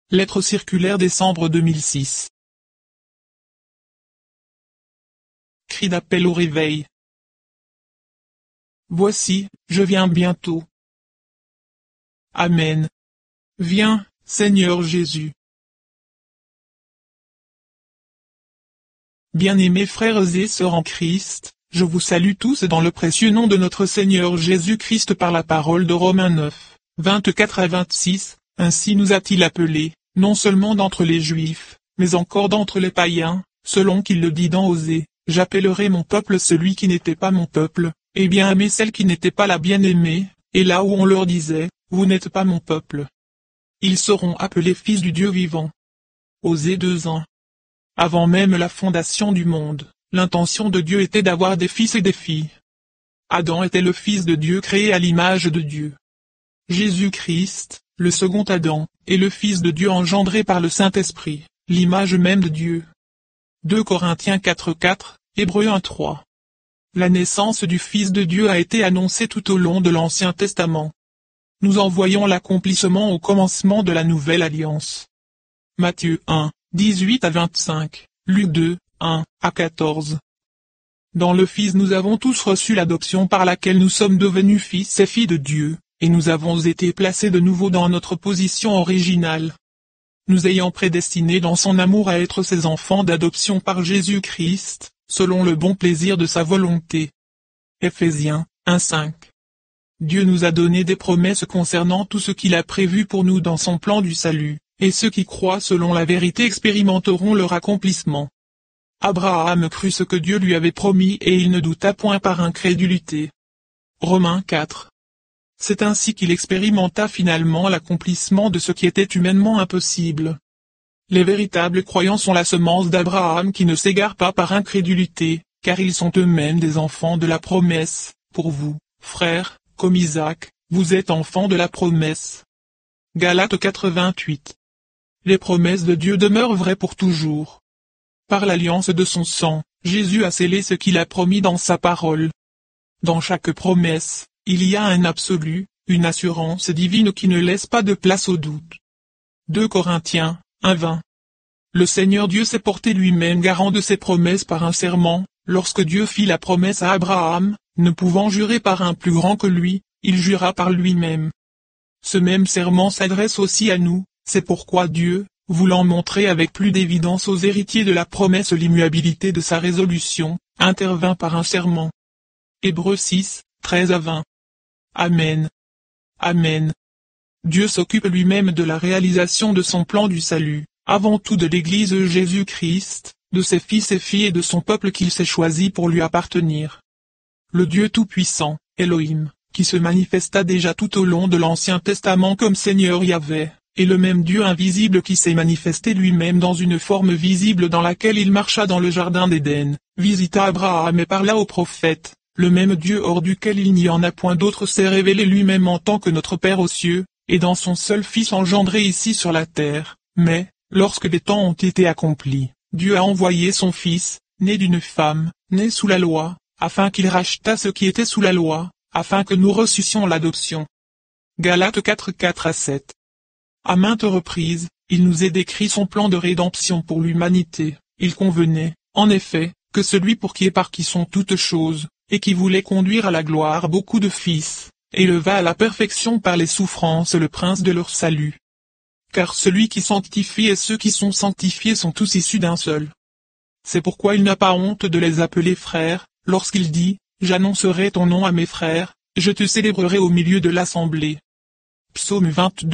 Lettre circulaire décembre 2006. Cri d'appel au réveil. Voici, je viens bientôt. Amen. Viens, Seigneur Jésus. Bien-aimés frères et sœurs en Christ, je vous salue tous dans le précieux nom de notre Seigneur Jésus-Christ par la parole de Romains 9, 24 à 26, ainsi nous a-t-il appelés, non seulement d'entre les Juifs, mais encore d'entre les païens, selon qu'il le dit dans Osée, j'appellerai mon peuple celui qui n'était pas mon peuple, et bien-aimée celle qui n'était pas la bien-aimée, et là où on leur disait, vous n'êtes pas mon peuple. Ils seront appelés fils du Dieu vivant. Osée 2:1. Avant même la fondation du monde, l'intention de Dieu était d'avoir des fils et des filles. Adam était le fils de Dieu créé à l'image de Dieu. Jésus-Christ, le second Adam, est le fils de Dieu engendré par le Saint-Esprit, l'image même de Dieu. 2 Corinthiens 4:4, Hébreux 1:3. La naissance du Fils de Dieu a été annoncée tout au long de l'Ancien Testament. Nous en voyons l'accomplissement au commencement de la Nouvelle Alliance. Matthieu 1, 18 à 25, Luc 2, 1 à 14. Dans le Fils nous avons tous reçu l'adoption par laquelle nous sommes devenus fils et filles de Dieu, et nous avons été placés de nouveau dans notre position originale. Nous ayant prédestinés dans son amour à être ses enfants d'adoption par Jésus-Christ, selon le bon plaisir de sa volonté. Ephésiens 1:5. Dieu nous a donné des promesses concernant tout ce qu'il a prévu pour nous dans son plan du salut, et ceux qui croient selon la vérité expérimenteront leur accomplissement. Abraham crut ce que Dieu lui avait promis et il ne douta point par incrédulité. Romains 4. C'est ainsi qu'il expérimenta finalement l'accomplissement de ce qui était humainement impossible. Les véritables croyants sont la semence d'Abraham qui ne s'égare pas par incrédulité, car ils sont eux-mêmes des enfants de la promesse. Pour vous, frères, comme Isaac, vous êtes enfants de la promesse. Galates 4:28. Les promesses de Dieu demeurent vraies pour toujours. Par l'alliance de son sang, Jésus a scellé ce qu'il a promis dans sa parole. Dans chaque promesse, il y a un absolu, une assurance divine qui ne laisse pas de place au doute. 2 Corinthiens 1:20. Le Seigneur Dieu s'est porté lui-même garant de ses promesses par un serment, lorsque Dieu fit la promesse à Abraham, ne pouvant jurer par un plus grand que lui, il jura par lui-même. Ce même serment s'adresse aussi à nous, c'est pourquoi Dieu, voulant montrer avec plus d'évidence aux héritiers de la promesse l'immuabilité de sa résolution, intervint par un serment. Hébreux 6, 13 à 20. Amen. Amen. Dieu s'occupe lui-même de la réalisation de son plan du salut, avant tout de l'Église Jésus-Christ, de ses fils et filles et de son peuple qu'il s'est choisi pour lui appartenir. Le Dieu Tout-Puissant, Elohim, qui se manifesta déjà tout au long de l'Ancien Testament comme Seigneur Yahvé, est le même Dieu invisible qui s'est manifesté lui-même dans une forme visible dans laquelle il marcha dans le jardin d'Éden, visita Abraham et parla aux prophètes. Le même Dieu hors duquel il n'y en a point d'autre s'est révélé lui-même en tant que notre Père aux cieux, et dans son seul Fils engendré ici sur la terre. Mais, lorsque les temps ont été accomplis, Dieu a envoyé son Fils, né d'une femme, né sous la loi, afin qu'il rachetât ce qui était sous la loi, afin que nous reçussions l'adoption. Galates 4:4 à 7. À maintes reprises, il nous est décrit son plan de rédemption pour l'humanité. Il convenait, en effet, que celui pour qui et par qui sont toutes choses, et qui voulait conduire à la gloire beaucoup de fils, éleva à la perfection par les souffrances le prince de leur salut. Car celui qui sanctifie et ceux qui sont sanctifiés sont tous issus d'un seul. C'est pourquoi il n'a pas honte de les appeler frères, lorsqu'il dit, j'annoncerai ton nom à mes frères, je te célébrerai au milieu de l'assemblée. Psaume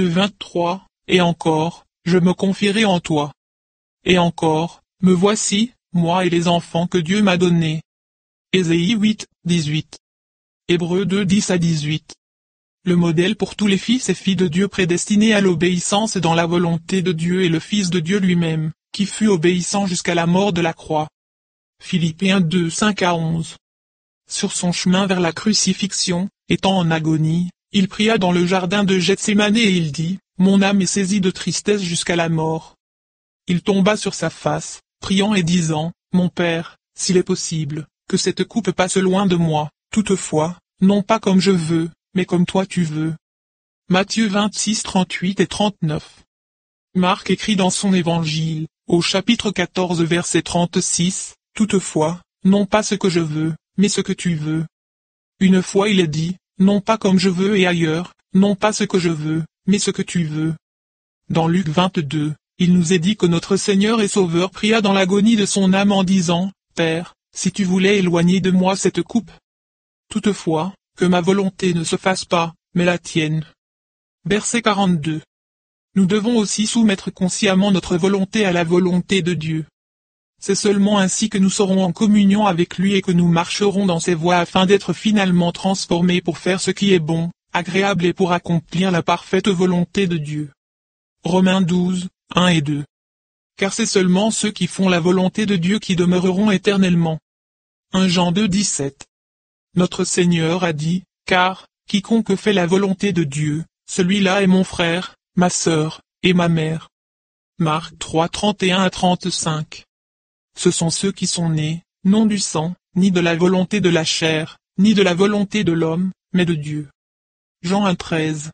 22-23, et encore, je me confierai en toi. Et encore, me voici, moi et les enfants que Dieu m'a donnés. Ésaïe 8, 18. Hébreux 2, 10 à 18. Le modèle pour tous les fils et filles de Dieu prédestinés à l'obéissance dans la volonté de Dieu est le Fils de Dieu lui-même, qui fut obéissant jusqu'à la mort de la croix. Philippiens 2, 5 à 11. Sur son chemin vers la crucifixion, étant en agonie, il pria dans le jardin de Gethsémane et il dit, mon âme est saisie de tristesse jusqu'à la mort. Il tomba sur sa face, priant et disant, mon Père, s'il est possible, que cette coupe passe loin de moi, toutefois, non pas comme je veux, mais comme toi tu veux. Matthieu 26, 38 et 39. Marc écrit dans son évangile, au chapitre 14 verset 36, « Toutefois, non pas ce que je veux, mais ce que tu veux. » Une fois il est dit, « Non pas comme je veux et ailleurs, non pas ce que je veux, mais ce que tu veux. » Dans Luc 22, il nous est dit que notre Seigneur et Sauveur pria dans l'agonie de son âme en disant, « Père, si tu voulais éloigner de moi cette coupe. Toutefois, que ma volonté ne se fasse pas, mais la tienne. » Verset 42. Nous devons aussi soumettre consciemment notre volonté à la volonté de Dieu. C'est seulement ainsi que nous serons en communion avec lui et que nous marcherons dans ses voies afin d'être finalement transformés pour faire ce qui est bon, agréable et pour accomplir la parfaite volonté de Dieu. Romains 12, 1 et 2. Car c'est seulement ceux qui font la volonté de Dieu qui demeureront éternellement. 1 Jean 2, 17. Notre Seigneur a dit, « Car, quiconque fait la volonté de Dieu, celui-là est mon frère, ma sœur, et ma mère. » Marc 3, 31 à 35. Ce sont ceux qui sont nés, non du sang, ni de la volonté de la chair, ni de la volonté de l'homme, mais de Dieu. Jean 1, 13.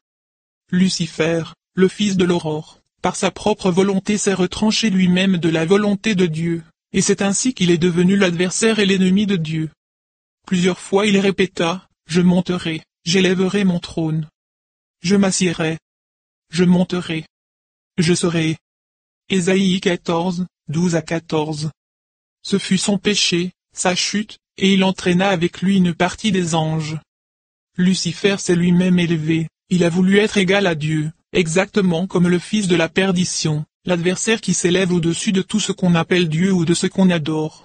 Lucifer, le fils de l'aurore, par sa propre volonté s'est retranché lui-même de la volonté de Dieu, et c'est ainsi qu'il est devenu l'adversaire et l'ennemi de Dieu. Plusieurs fois il répéta, « Je monterai, j'élèverai mon trône. Je m'assiérai. Je monterai. Je serai. » Ésaïe 14, 12 à 14. Ce fut son péché, sa chute, et il entraîna avec lui une partie des anges. Lucifer s'est lui-même élevé, il a voulu être égal à Dieu, exactement comme le fils de la perdition, l'adversaire qui s'élève au-dessus de tout ce qu'on appelle Dieu ou de ce qu'on adore.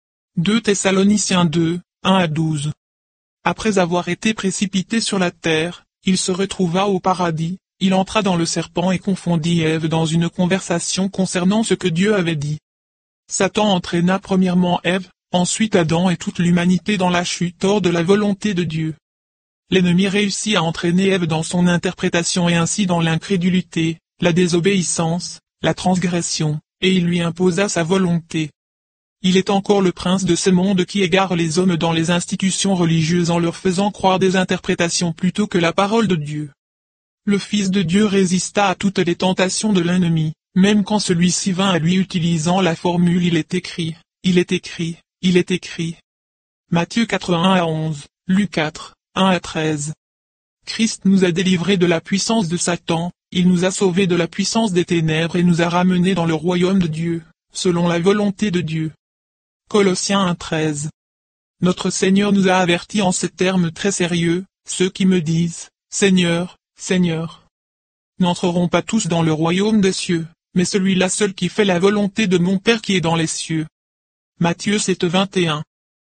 2 Thessaloniciens 2, 1 à 12. Après avoir été précipité sur la terre, il se retrouva au paradis, il entra dans le serpent et confondit Ève dans une conversation concernant ce que Dieu avait dit. Satan entraîna premièrement Ève, ensuite Adam et toute l'humanité dans la chute hors de la volonté de Dieu. L'ennemi réussit à entraîner Ève dans son interprétation et ainsi dans l'incrédulité, la désobéissance, la transgression, et il lui imposa sa volonté. Il est encore le prince de ce monde qui égare les hommes dans les institutions religieuses en leur faisant croire des interprétations plutôt que la parole de Dieu. Le Fils de Dieu résista à toutes les tentations de l'ennemi, même quand celui-ci vint à lui utilisant la formule « Il est écrit, il est écrit, il est écrit ». Matthieu 4, 1 à 11, Luc 4, 1 à 13. Christ nous a délivrés de la puissance de Satan, il nous a sauvés de la puissance des ténèbres et nous a ramenés dans le royaume de Dieu, selon la volonté de Dieu. Colossiens 1, 13. Notre Seigneur nous a avertis en ces termes très sérieux, « Ceux qui me disent, Seigneur, Seigneur, n'entreront pas tous dans le royaume des cieux, mais celui-là seul qui fait la volonté de mon Père qui est dans les cieux. » Matthieu 7, 21.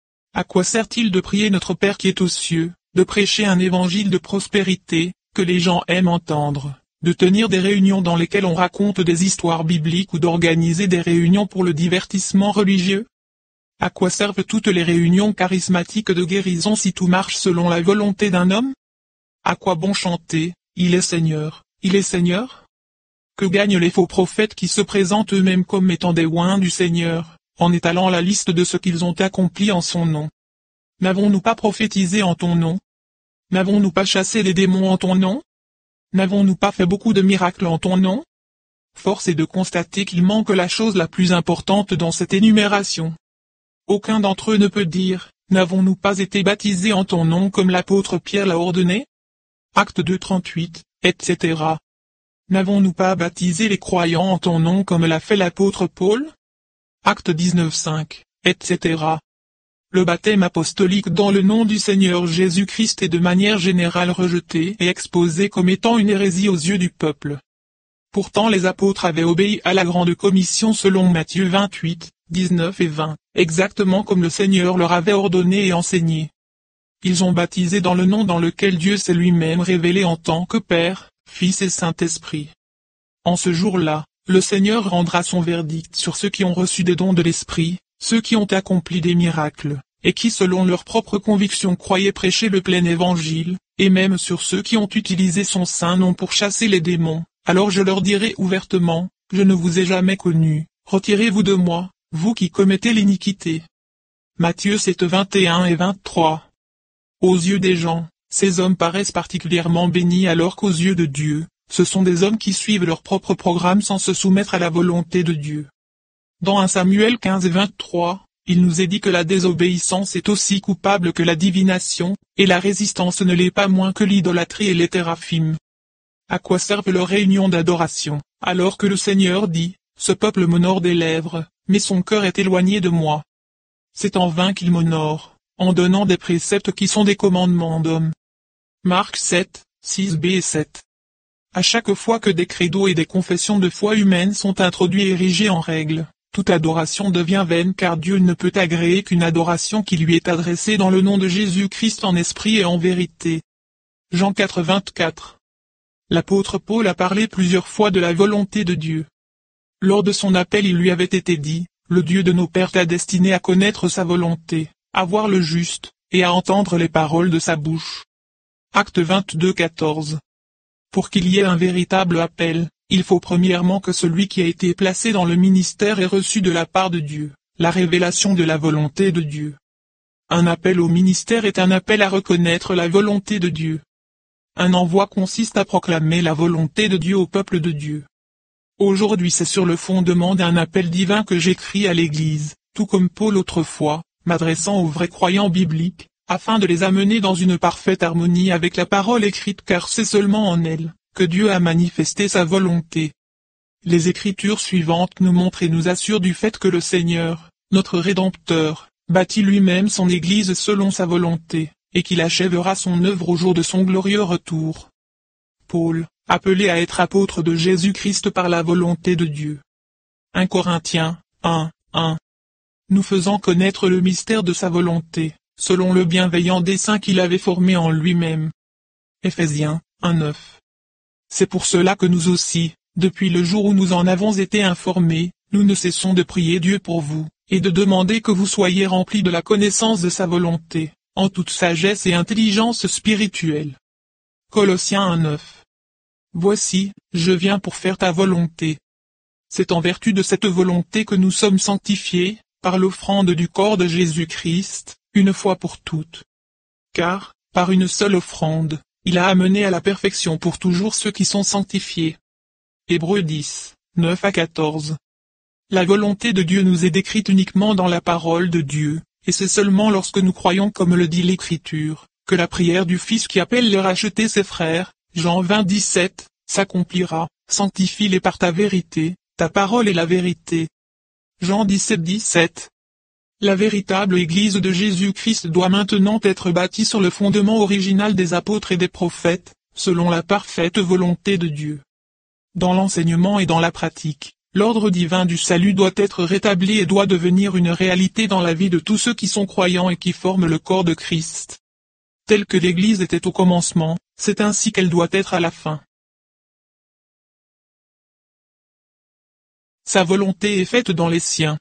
À quoi sert-il de prier notre Père qui est aux cieux, de prêcher un évangile de prospérité, que les gens aiment entendre, de tenir des réunions dans lesquelles on raconte des histoires bibliques ou d'organiser des réunions pour le divertissement religieux? À quoi servent toutes les réunions charismatiques de guérison si tout marche selon la volonté d'un homme? À quoi bon chanter, « Il est Seigneur, il est Seigneur » Que gagnent les faux prophètes qui se présentent eux-mêmes comme étant des oints du Seigneur, en étalant la liste de ce qu'ils ont accompli en son nom? N'avons-nous pas prophétisé en ton nom? N'avons-nous pas chassé les démons en ton nom? N'avons-nous pas fait beaucoup de miracles en ton nom? Force est de constater qu'il manque la chose la plus importante dans cette énumération. Aucun d'entre eux ne peut dire, « N'avons-nous pas été baptisés en ton nom comme l'apôtre Pierre l'a ordonné ?» Acte 2, 38, etc. N'avons-nous pas baptisé les croyants en ton nom comme l'a fait l'apôtre Paul? Acte 19, 5, etc. Le baptême apostolique dans le nom du Seigneur Jésus-Christ est de manière générale rejeté et exposé comme étant une hérésie aux yeux du peuple. Pourtant les apôtres avaient obéi à la grande commission selon Matthieu 28, 19 et 20, exactement comme le Seigneur leur avait ordonné et enseigné. Ils ont baptisé dans le nom dans lequel Dieu s'est lui-même révélé en tant que Père, Fils et Saint-Esprit. En ce jour-là, le Seigneur rendra son verdict sur ceux qui ont reçu des dons de l'Esprit, ceux qui ont accompli des miracles, et qui selon leurs propres convictions croyaient prêcher le plein évangile, et même sur ceux qui ont utilisé son saint nom pour chasser les démons. Alors je leur dirai ouvertement, je ne vous ai jamais connus, retirez-vous de moi, vous qui commettez l'iniquité. Matthieu 7, 21 et 23. Aux yeux des gens, ces hommes paraissent particulièrement bénis alors qu'aux yeux de Dieu, ce sont des hommes qui suivent leur propre programme sans se soumettre à la volonté de Dieu. Dans 1 Samuel 15 et 23, il nous est dit que la désobéissance est aussi coupable que la divination, et la résistance ne l'est pas moins que l'idolâtrie et les téraphim. À quoi servent leurs réunions d'adoration, alors que le Seigneur dit, « Ce peuple m'honore des lèvres, mais son cœur est éloigné de moi. » C'est en vain qu'il m'honore, en donnant des préceptes qui sont des commandements d'hommes. Marc 7, 6b et 7. À chaque fois que des credos et des confessions de foi humaines sont introduits et érigés en règle, toute adoration devient vaine car Dieu ne peut agréer qu'une adoration qui lui est adressée dans le nom de Jésus-Christ en esprit et en vérité. Jean 4, 24. L'apôtre Paul a parlé plusieurs fois de la volonté de Dieu. Lors de son appel il lui avait été dit, « Le Dieu de nos pères t'a destiné à connaître sa volonté, à voir le juste, et à entendre les paroles de sa bouche. » Acte 22, 14. Pour qu'il y ait un véritable appel, il faut premièrement que celui qui a été placé dans le ministère ait reçu de la part de Dieu, la révélation de la volonté de Dieu. Un appel au ministère est un appel à reconnaître la volonté de Dieu. Un envoi consiste à proclamer la volonté de Dieu au peuple de Dieu. Aujourd'hui c'est sur le fondement d'un appel divin que j'écris à l'Église, tout comme Paul autrefois, m'adressant aux vrais croyants bibliques, afin de les amener dans une parfaite harmonie avec la parole écrite car c'est seulement en elle que Dieu a manifesté sa volonté. Les Écritures suivantes nous montrent et nous assurent du fait que le Seigneur, notre Rédempteur, bâtit lui-même son Église selon sa volonté, et qu'il achèvera son œuvre au jour de son glorieux retour. Paul, appelé à être apôtre de Jésus-Christ par la volonté de Dieu. 1 Corinthiens 1, 1. Nous faisant connaître le mystère de sa volonté, selon le bienveillant dessein qu'il avait formé en lui-même. Éphésiens 1, 9. C'est pour cela que nous aussi, depuis le jour où nous en avons été informés, nous ne cessons de prier Dieu pour vous, et de demander que vous soyez remplis de la connaissance de sa volonté, en toute sagesse et intelligence spirituelle. Colossiens 1, 9. Voici, je viens pour faire ta volonté. C'est en vertu de cette volonté que nous sommes sanctifiés, par l'offrande du corps de Jésus-Christ, une fois pour toutes. Car, par une seule offrande, il a amené à la perfection pour toujours ceux qui sont sanctifiés. Hébreux 10, 9 à 14. La volonté de Dieu nous est décrite uniquement dans la parole de Dieu, et c'est seulement lorsque nous croyons comme le dit l'Écriture, que la prière du Fils qui appelle les racheter ses frères, Jean 20, 17, s'accomplira, sanctifie-les par ta vérité, ta parole est la vérité. Jean 17, 17. La véritable Église de Jésus-Christ doit maintenant être bâtie sur le fondement original des apôtres et des prophètes, selon la parfaite volonté de Dieu. Dans l'enseignement et dans la pratique, l'ordre divin du salut doit être rétabli et doit devenir une réalité dans la vie de tous ceux qui sont croyants et qui forment le corps de Christ. Telle que l'Église était au commencement, c'est ainsi qu'elle doit être à la fin. Sa volonté est faite dans les siens.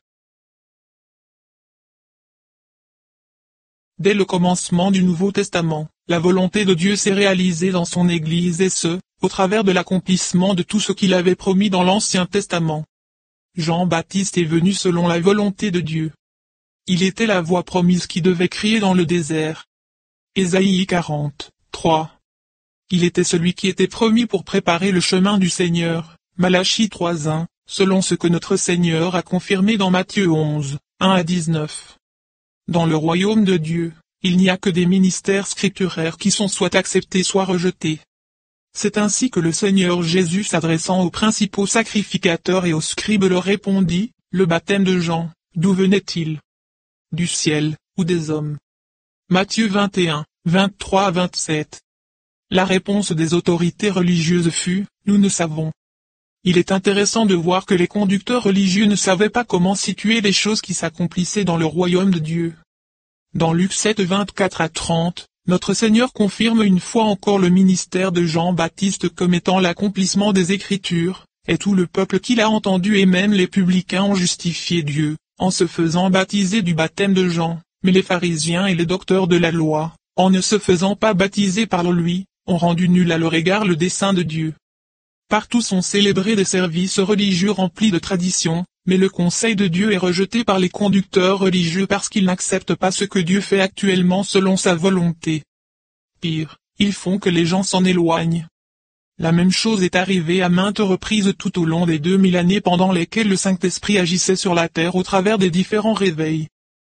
Dès le commencement du Nouveau Testament, la volonté de Dieu s'est réalisée dans son Église et ce, au travers de l'accomplissement de tout ce qu'il avait promis dans l'Ancien Testament. Jean-Baptiste est venu selon la volonté de Dieu. Il était la voix promise qui devait crier dans le désert. Ésaïe 40, 3. Il était celui qui était promis pour préparer le chemin du Seigneur, Malachie 3, 1, selon ce que notre Seigneur a confirmé dans Matthieu 11, 1 à 19. Dans le royaume de Dieu, il n'y a que des ministères scripturaires qui sont soit acceptés soit rejetés. C'est ainsi que le Seigneur Jésus s'adressant aux principaux sacrificateurs et aux scribes leur répondit, « Le baptême de Jean, d'où venait-il? Du ciel, ou des hommes ?» Matthieu 21, 23 à 27. La réponse des autorités religieuses fut, « Nous ne savons. » Il est intéressant de voir que les conducteurs religieux ne savaient pas comment situer les choses qui s'accomplissaient dans le royaume de Dieu. Dans Luc 7, 24 à 30, notre Seigneur confirme une fois encore le ministère de Jean-Baptiste comme étant l'accomplissement des Écritures, et tout le peuple qui l'a entendu et même les publicains ont justifié Dieu, en se faisant baptiser du baptême de Jean, mais les pharisiens et les docteurs de la loi, en ne se faisant pas baptiser par lui, ont rendu nul à leur égard le dessein de Dieu. Partout sont célébrés des services religieux remplis de traditions, mais le conseil de Dieu est rejeté par les conducteurs religieux parce qu'ils n'acceptent pas ce que Dieu fait actuellement selon sa volonté. Pire, ils font que les gens s'en éloignent. La même chose est arrivée à maintes reprises tout au long des 2000 années pendant lesquelles le Saint-Esprit agissait sur la terre au travers des différents réveils.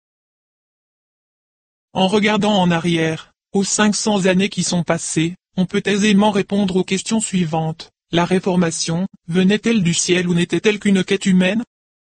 En regardant en arrière, aux 500 années qui sont passées, on peut aisément répondre aux questions suivantes. La Réformation, venait-elle du ciel ou n'était-elle qu'une quête humaine?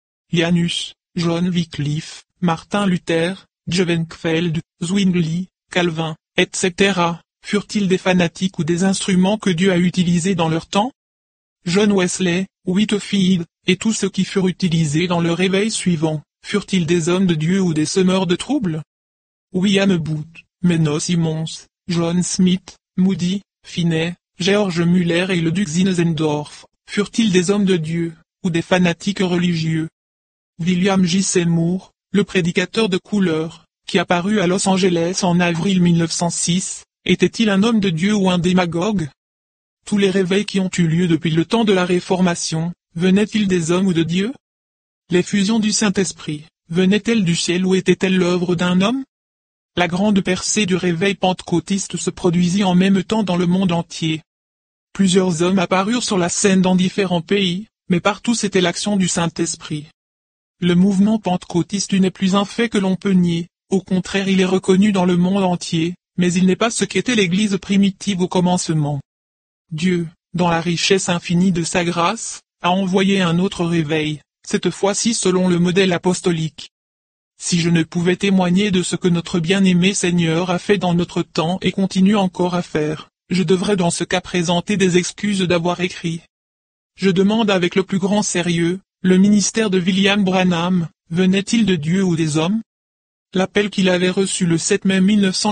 Janus, John Wycliffe, Martin Luther, Dievenkveld, Zwingli, Calvin, etc., furent-ils des fanatiques ou des instruments que Dieu a utilisés dans leur temps? John Wesley, Whitefield, et tous ceux qui furent utilisés dans le réveil suivant, furent-ils des hommes de Dieu ou des semeurs de troubles? William Booth, Menno Simons, John Smith, Moody, Finney, George Muller et le duc Zinzendorf, furent-ils des hommes de Dieu, ou des fanatiques religieux? William J. Seymour, le prédicateur de couleur, qui apparut à Los Angeles en avril 1906, était-il un homme de Dieu ou un démagogue? Tous les réveils qui ont eu lieu depuis le temps de la Réformation, venaient-ils des hommes ou de Dieu? Les fusions du Saint-Esprit, venaient-elles du ciel ou étaient-elles l'œuvre d'un homme? La grande percée du réveil pentecôtiste se produisit en même temps dans le monde entier. Plusieurs hommes apparurent sur la scène dans différents pays, mais partout c'était l'action du Saint-Esprit. Le mouvement pentecôtiste n'est plus un fait que l'on peut nier, au contraire il est reconnu dans le monde entier, mais il n'est pas ce qu'était l'Église primitive au commencement. Dieu, dans la richesse infinie de sa grâce, a envoyé un autre réveil, cette fois-ci selon le modèle apostolique. Si je ne pouvais témoigner de ce que notre bien-aimé Seigneur a fait dans notre temps et continue encore à faire, je devrais dans ce cas présenter des excuses d'avoir écrit. Je demande avec le plus grand sérieux, le ministère de William Branham, venait-il de Dieu ou des hommes? L'appel qu'il avait reçu le 7 mai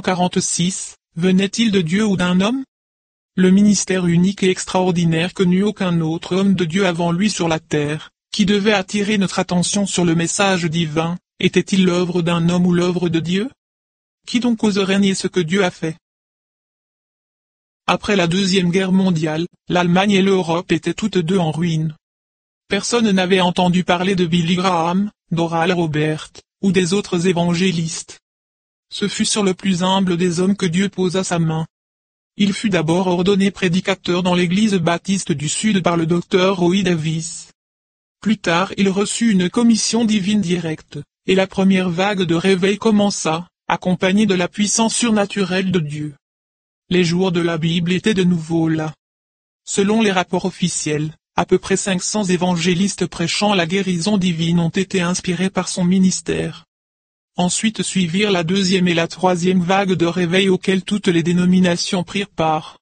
1946, venait-il de Dieu ou d'un homme? Le ministère unique et extraordinaire que n'eut aucun autre homme de Dieu avant lui sur la terre, qui devait attirer notre attention sur le message divin, était-il l'œuvre d'un homme ou l'œuvre de Dieu? Qui donc oserait nier ce que Dieu a fait? Après la Deuxième Guerre mondiale, l'Allemagne et l'Europe étaient toutes deux en ruine. Personne n'avait entendu parler de Billy Graham, d'Oral Roberts, ou des autres évangélistes. Ce fut sur le plus humble des hommes que Dieu posa sa main. Il fut d'abord ordonné prédicateur dans l'église baptiste du Sud par le docteur Roy Davis. Plus tard il reçut une commission divine directe, et la première vague de réveil commença, accompagnée de la puissance surnaturelle de Dieu. Les jours de la Bible étaient de nouveau là. Selon les rapports officiels, à peu près 500 évangélistes prêchant la guérison divine ont été inspirés par son ministère. Ensuite suivirent la deuxième et la troisième vague de réveil auxquelles toutes les dénominations prirent part.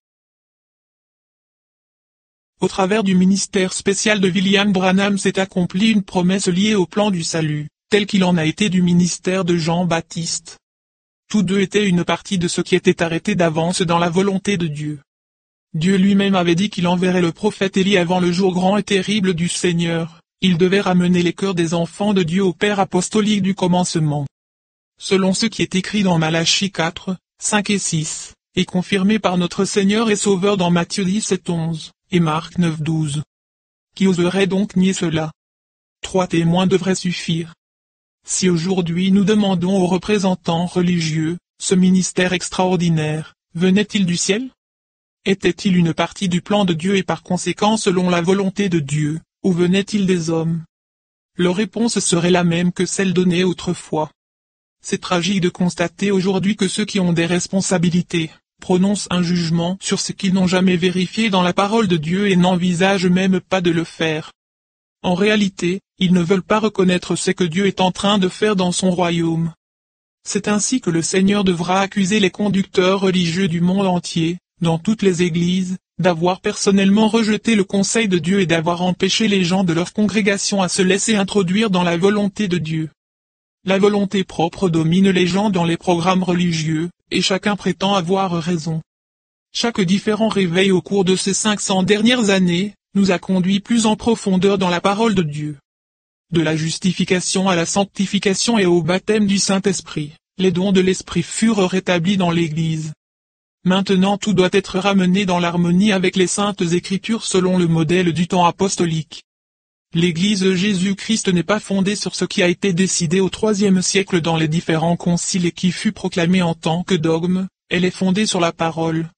Au travers du ministère spécial de William Branham s'est accomplie une promesse liée au plan du salut, tel qu'il en a été du ministère de Jean-Baptiste. Tous deux étaient une partie de ce qui était arrêté d'avance dans la volonté de Dieu. Dieu lui-même avait dit qu'il enverrait le prophète Élie avant le jour grand et terrible du Seigneur. Il devait ramener les cœurs des enfants de Dieu au Père apostolique du commencement. Selon ce qui est écrit dans Malachie 4, 5 et 6, et confirmé par notre Seigneur et Sauveur dans Matthieu 17, 11, et Marc 9, 12. Qui oserait donc nier cela? 3 témoins devraient suffire. Si aujourd'hui nous demandons aux représentants religieux, ce ministère extraordinaire, venait-il du ciel? Était-il une partie du plan de Dieu et par conséquent selon la volonté de Dieu, ou venait-il des hommes? Leur réponse serait la même que celle donnée autrefois. C'est tragique de constater aujourd'hui que ceux qui ont des responsabilités, prononcent un jugement sur ce qu'ils n'ont jamais vérifié dans la parole de Dieu et n'envisagent même pas de le faire. En réalité, ils ne veulent pas reconnaître ce que Dieu est en train de faire dans son royaume. C'est ainsi que le Seigneur devra accuser les conducteurs religieux du monde entier, dans toutes les églises, d'avoir personnellement rejeté le conseil de Dieu et d'avoir empêché les gens de leur congrégation à se laisser introduire dans la volonté de Dieu. La volonté propre domine les gens dans les programmes religieux, et chacun prétend avoir raison. Chaque différent réveil au cours de ces 500 dernières années, nous a conduit plus en profondeur dans la parole de Dieu. De la justification à la sanctification et au baptême du Saint-Esprit, les dons de l'Esprit furent rétablis dans l'Église. Maintenant tout doit être ramené dans l'harmonie avec les saintes Écritures selon le modèle du temps apostolique. L'Église Jésus-Christ n'est pas fondée sur ce qui a été décidé au IIIe siècle dans les différents conciles et qui fut proclamé en tant que dogme, elle est fondée sur la parole,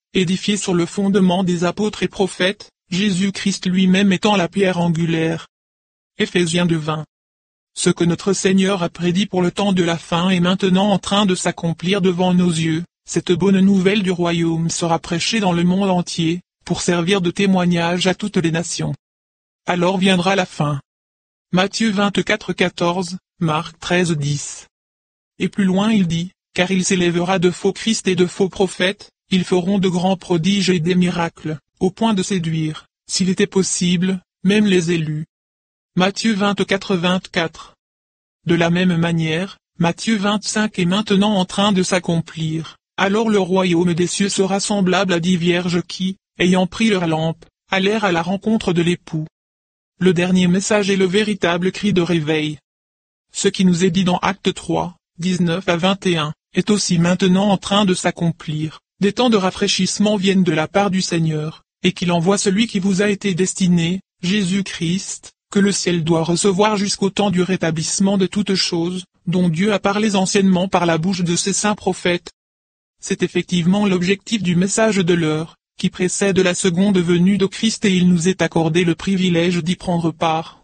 édifié sur le fondement des apôtres et prophètes, Jésus-Christ lui-même étant la pierre angulaire. Éphésiens 2:20. Ce que notre Seigneur a prédit pour le temps de la fin est maintenant en train de s'accomplir devant nos yeux. Cette bonne nouvelle du royaume sera prêchée dans le monde entier, pour servir de témoignage à toutes les nations. Alors viendra la fin. Matthieu 24:14, Marc 13:10. Et plus loin il dit, car il s'élèvera de faux Christ et de faux prophètes, ils feront de grands prodiges et des miracles, au point de séduire, s'il était possible, même les élus. Matthieu 24:24. De la même manière, Matthieu 25 est maintenant en train de s'accomplir. Alors le royaume des cieux sera semblable à 10 vierges qui, ayant pris leur lampe, allèrent à la rencontre de l'époux. Le dernier message est le véritable cri de réveil. Ce qui nous est dit dans Actes 3, 19-21, est aussi maintenant en train de s'accomplir. Des temps de rafraîchissement viennent de la part du Seigneur, et qu'il envoie celui qui vous a été destiné, Jésus-Christ, que le ciel doit recevoir jusqu'au temps du rétablissement de toutes choses, dont Dieu a parlé anciennement par la bouche de ses saints prophètes. C'est effectivement l'objectif du message de l'heure, qui précède la seconde venue de Christ et il nous est accordé le privilège d'y prendre part.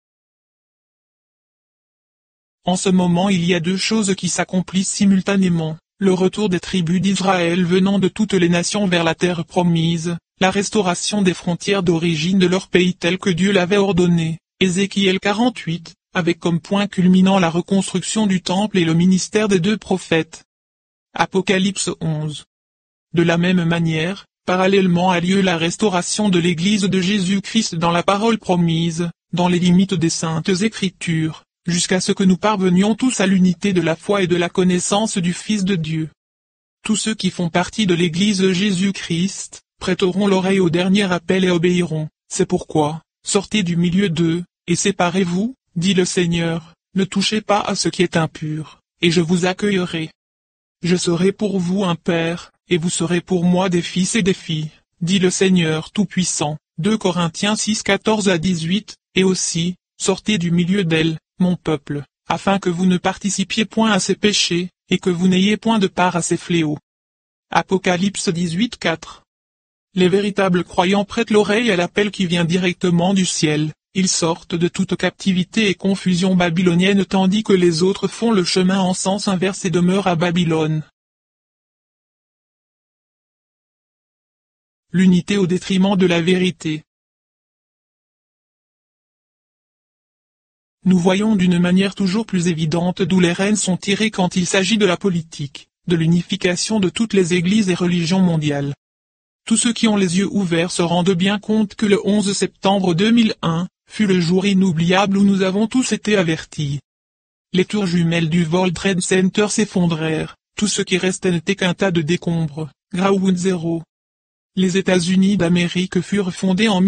En ce moment il y a deux choses qui s'accomplissent simultanément, le retour des tribus d'Israël venant de toutes les nations vers la terre promise, la restauration des frontières d'origine de leur pays tel que Dieu l'avait ordonné, Ézéchiel 48, avec comme point culminant la reconstruction du temple et le ministère des deux prophètes. Apocalypse 11. De la même manière, parallèlement a lieu la restauration de l'Église de Jésus-Christ dans la parole promise, dans les limites des saintes Écritures, jusqu'à ce que nous parvenions tous à l'unité de la foi et de la connaissance du Fils de Dieu. Tous ceux qui font partie de l'Église Jésus-Christ, prêteront l'oreille au dernier appel et obéiront. C'est pourquoi, sortez du milieu d'eux, et séparez-vous, dit le Seigneur, ne touchez pas à ce qui est impur, et je vous accueillerai. Je serai pour vous un père, et vous serez pour moi des fils et des filles, dit le Seigneur Tout-Puissant. 2 Corinthiens 6:14-18, et aussi, sortez du milieu d'elle, mon peuple, afin que vous ne participiez point à ses péchés, et que vous n'ayez point de part à ses fléaux. Apocalypse 18:4. Les véritables croyants prêtent l'oreille à l'appel qui vient directement du ciel, ils sortent de toute captivité et confusion babylonienne tandis que les autres font le chemin en sens inverse et demeurent à Babylone. L'unité au détriment de la vérité. Nous voyons d'une manière toujours plus évidente d'où les rênes sont tirées quand il s'agit de la politique, de l'unification de toutes les églises et religions mondiales. Tous ceux qui ont les yeux ouverts se rendent bien compte que le 11 septembre 2001, fut le jour inoubliable où nous avons tous été avertis. Les tours jumelles du World Trade Center s'effondrèrent, tout ce qui restait n'était qu'un tas de décombres, Ground Zero. Les États-Unis d'Amérique furent fondés en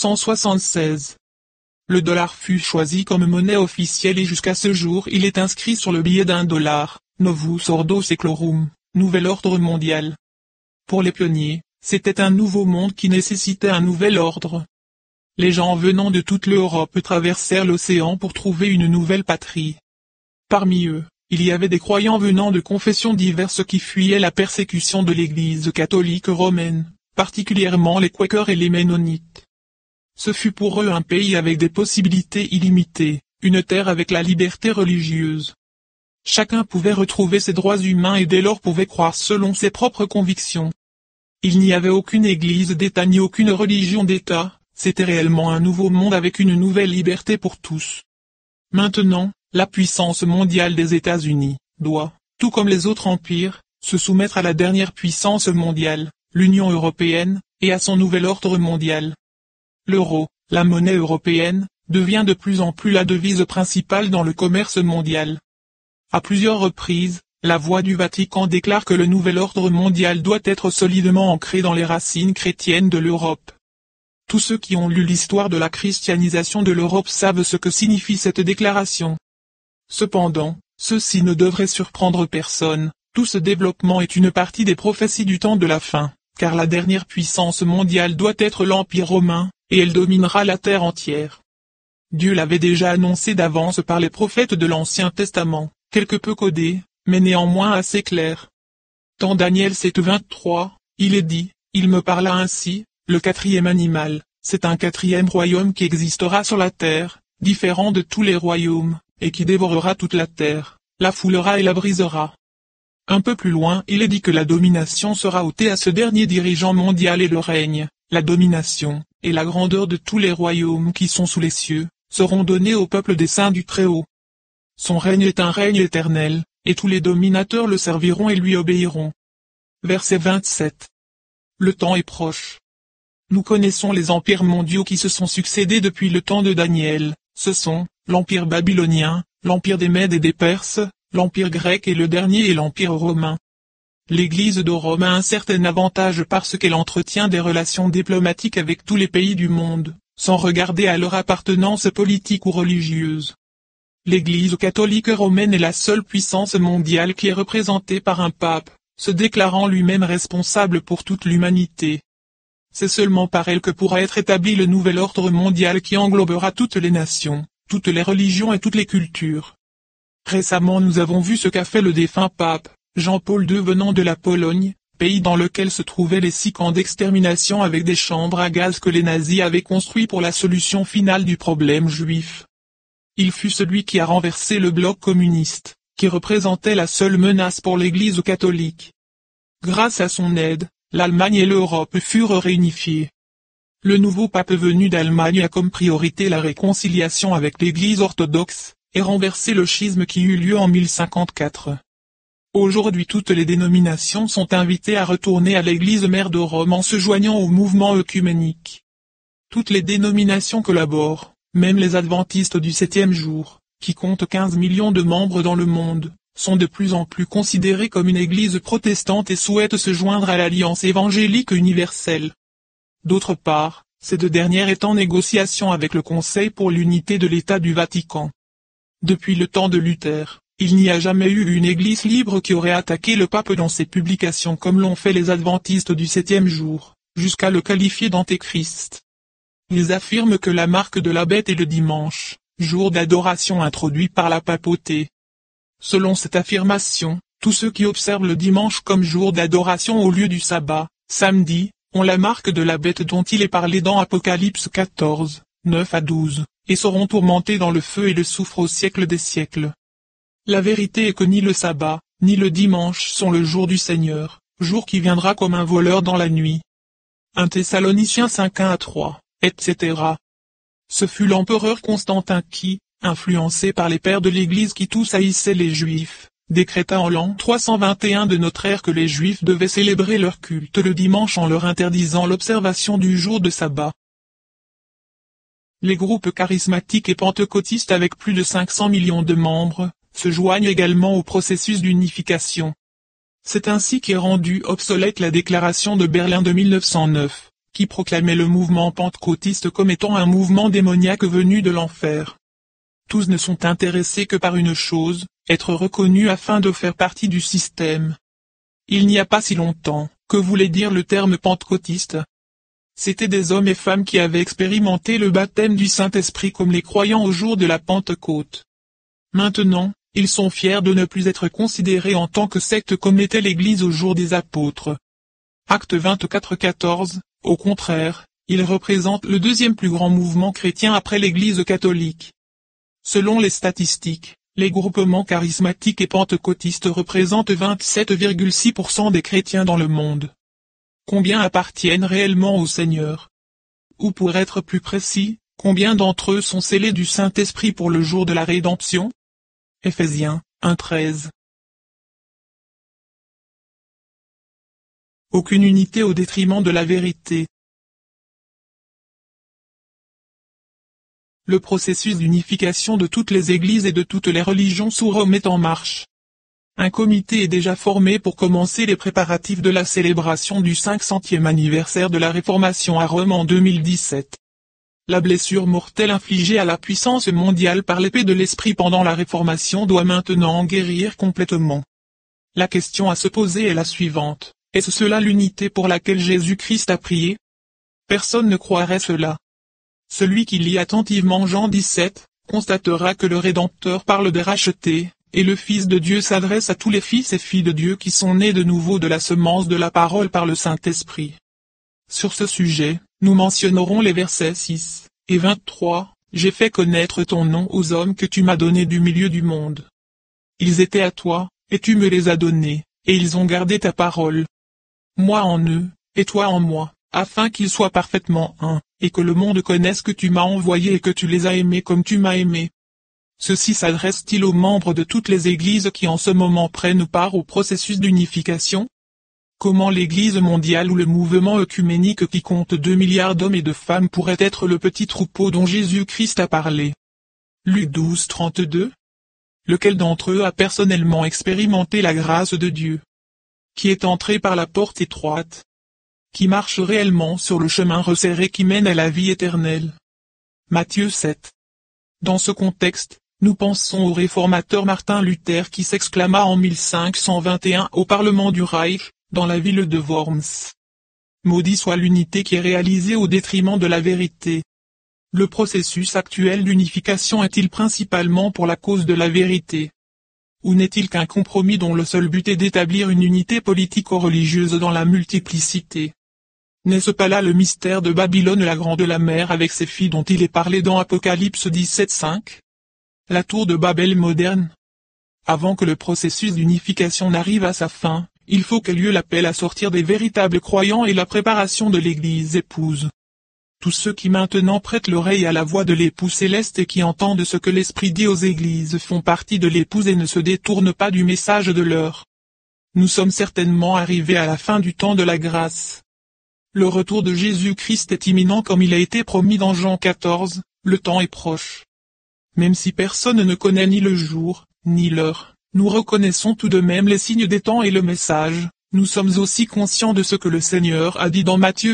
1776. Le dollar fut choisi comme monnaie officielle et jusqu'à ce jour il est inscrit sur le billet d'$1, Novus Ordo Seclorum, nouvel ordre mondial. Pour les pionniers, c'était un nouveau monde qui nécessitait un nouvel ordre. Les gens venant de toute l'Europe traversèrent l'océan pour trouver une nouvelle patrie. Parmi eux, il y avait des croyants venant de confessions diverses qui fuyaient la persécution de l'Église catholique romaine, particulièrement les Quakers et les Mennonites. Ce fut pour eux un pays avec des possibilités illimitées, une terre avec la liberté religieuse. Chacun pouvait retrouver ses droits humains et dès lors pouvait croire selon ses propres convictions. Il n'y avait aucune église d'État ni aucune religion d'État, c'était réellement un nouveau monde avec une nouvelle liberté pour tous. Maintenant, la puissance mondiale des États-Unis doit, tout comme les autres empires, se soumettre à la dernière puissance mondiale, l'Union européenne, et à son nouvel ordre mondial. L'euro, la monnaie européenne, devient de plus en plus la devise principale dans le commerce mondial. À plusieurs reprises, la voix du Vatican déclare que le nouvel ordre mondial doit être solidement ancré dans les racines chrétiennes de l'Europe. Tous ceux qui ont lu l'histoire de la christianisation de l'Europe savent ce que signifie cette déclaration. Cependant, ceci ne devrait surprendre personne, tout ce développement est une partie des prophéties du temps de la fin, car la dernière puissance mondiale doit être l'Empire romain, et elle dominera la terre entière. Dieu l'avait déjà annoncé d'avance par les prophètes de l'Ancien Testament, quelque peu codés, mais néanmoins assez clairs. Dans Daniel 7:23, il est dit, Il me parla ainsi, le quatrième animal, c'est un quatrième royaume qui existera sur la terre, différent de tous les royaumes, et qui dévorera toute la terre, la foulera et la brisera. Un peu plus loin, il est dit que la domination sera ôtée à ce dernier dirigeant mondial et le règne, la domination, et la grandeur de tous les royaumes qui sont sous les cieux, seront donnés au peuple des saints du Très-Haut. Son règne est un règne éternel, et tous les dominateurs le serviront et lui obéiront. Verset 27. Le temps est proche. Nous connaissons les empires mondiaux qui se sont succédés depuis le temps de Daniel, ce sont, l'empire babylonien, l'empire des Mèdes et des Perses, l'empire grec et le dernier est l'empire romain. L'Église de Rome a un certain avantage parce qu'elle entretient des relations diplomatiques avec tous les pays du monde, sans regarder à leur appartenance politique ou religieuse. L'Église catholique romaine est la seule puissance mondiale qui est représentée par un pape, se déclarant lui-même responsable pour toute l'humanité. C'est seulement par elle que pourra être établi le nouvel ordre mondial qui englobera toutes les nations, toutes les religions et toutes les cultures. Récemment nous avons vu ce qu'a fait le défunt pape, Jean-Paul II venant de la Pologne, pays dans lequel se trouvaient les 6 camps d'extermination avec des chambres à gaz que les nazis avaient construits pour la solution finale du problème juif. Il fut celui qui a renversé le bloc communiste, qui représentait la seule menace pour l'Église catholique. Grâce à son aide, l'Allemagne et l'Europe furent réunifiées. Le nouveau pape venu d'Allemagne a comme priorité la réconciliation avec l'Église orthodoxe, et renversé le schisme qui eut lieu en 1054. Aujourd'hui toutes les dénominations sont invitées à retourner à l'Église mère de Rome en se joignant au mouvement œcuménique. Toutes les dénominations collaborent, même les adventistes du 7e jour, qui comptent 15 millions de membres dans le monde, sont de plus en plus considérés comme une église protestante et souhaitent se joindre à l'Alliance évangélique universelle. D'autre part, ces deux dernières est en négociation avec le Conseil pour l'unité de l'État du Vatican. Depuis le temps de Luther, il n'y a jamais eu une église libre qui aurait attaqué le pape dans ses publications comme l'ont fait les adventistes du 7e jour, jusqu'à le qualifier d'antéchrist. Ils affirment que la marque de la bête est le dimanche, jour d'adoration introduit par la papauté. Selon cette affirmation, tous ceux qui observent le dimanche comme jour d'adoration au lieu du sabbat, samedi, ont la marque de la bête dont il est parlé dans Apocalypse 14, 9 à 12, et seront tourmentés dans le feu et le soufre au siècle des siècles. La vérité est que ni le sabbat, ni le dimanche sont le jour du Seigneur, jour qui viendra comme un voleur dans la nuit. 1 Thessaloniciens 5 1 à 3, etc. Ce fut l'empereur Constantin qui, influencé par les pères de l'Église qui tous haïssaient les Juifs, décréta en l'an 321 de notre ère que les Juifs devaient célébrer leur culte le dimanche en leur interdisant l'observation du jour de sabbat. Les groupes charismatiques et pentecôtistes avec plus de 500 millions de membres, se joignent également au processus d'unification. C'est ainsi qu'est rendue obsolète la déclaration de Berlin de 1909, qui proclamait le mouvement pentecôtiste comme étant un mouvement démoniaque venu de l'enfer. Tous ne sont intéressés que par une chose, être reconnus afin de faire partie du système. Il n'y a pas si longtemps, que voulait dire le terme pentecôtiste? C'étaient des hommes et femmes qui avaient expérimenté le baptême du Saint-Esprit comme les croyants au jour de la Pentecôte. Maintenant, ils sont fiers de ne plus être considérés en tant que secte comme l'était l'Église au jour des apôtres. Acte 24-14, au contraire, ils représentent le deuxième plus grand mouvement chrétien après l'Église catholique. Selon les statistiques, les groupements charismatiques et pentecôtistes représentent 27,6% des chrétiens dans le monde. Combien appartiennent réellement au Seigneur? Ou pour être plus précis, combien d'entre eux sont scellés du Saint-Esprit pour le jour de la rédemption? Éphésiens 1:13. Aucune unité au détriment de la vérité. Le processus d'unification de toutes les églises et de toutes les religions sous Rome est en marche. Un comité est déjà formé pour commencer les préparatifs de la célébration du 500e anniversaire de la Réformation à Rome en 2017. La blessure mortelle infligée à la puissance mondiale par l'épée de l'Esprit pendant la Réformation doit maintenant en guérir complètement. La question à se poser est la suivante: est-ce cela l'unité pour laquelle Jésus-Christ a prié? Personne ne croirait cela. Celui qui lit attentivement Jean 17, constatera que le Rédempteur parle des rachetés, et le Fils de Dieu s'adresse à tous les fils et filles de Dieu qui sont nés de nouveau de la semence de la parole par le Saint-Esprit. Sur ce sujet, nous mentionnerons les versets 6 et 23, « J'ai fait connaître ton nom aux hommes que tu m'as donnés du milieu du monde. Ils étaient à toi, et tu me les as donnés, et ils ont gardé ta parole. Moi en eux, et toi en moi, afin qu'ils soient parfaitement un, et que le monde connaisse que tu m'as envoyé et que tu les as aimés comme tu m'as aimé. » Ceci s'adresse-t-il aux membres de toutes les églises qui en ce moment prennent part au processus d'unification? Comment l'Église mondiale ou le mouvement œcuménique qui compte 2 milliards d'hommes et de femmes pourrait être le petit troupeau dont Jésus-Christ a parlé? Luc 12, 32. Lequel d'entre eux a personnellement expérimenté la grâce de Dieu? Qui est entré par la porte étroite? Qui marche réellement sur le chemin resserré qui mène à la vie éternelle? Matthieu 7. Dans ce contexte, nous pensons au réformateur Martin Luther qui s'exclama en 1521 au Parlement du Reich, dans la ville de Worms. Maudit soit l'unité qui est réalisée au détriment de la vérité. Le processus actuel d'unification est-il principalement pour la cause de la vérité? Ou n'est-il qu'un compromis dont le seul but est d'établir une unité politico-religieuse dans la multiplicité? N'est-ce pas là le mystère de Babylone la grande, la mère avec ses filles dont il est parlé dans Apocalypse 17:5? La tour de Babel moderne? Avant que le processus d'unification n'arrive à sa fin, il faut qu'ait lieu l'appel à sortir des véritables croyants et la préparation de l'Église épouse. Tous ceux qui maintenant prêtent l'oreille à la voix de l'époux céleste et qui entendent ce que l'Esprit dit aux églises font partie de l'épouse et ne se détournent pas du message de l'heure. Nous sommes certainement arrivés à la fin du temps de la grâce. Le retour de Jésus-Christ est imminent comme il a été promis dans Jean 14, le temps est proche. Même si personne ne connaît ni le jour, ni l'heure, nous reconnaissons tout de même les signes des temps et le message. Nous sommes aussi conscients de ce que le Seigneur a dit dans Matthieu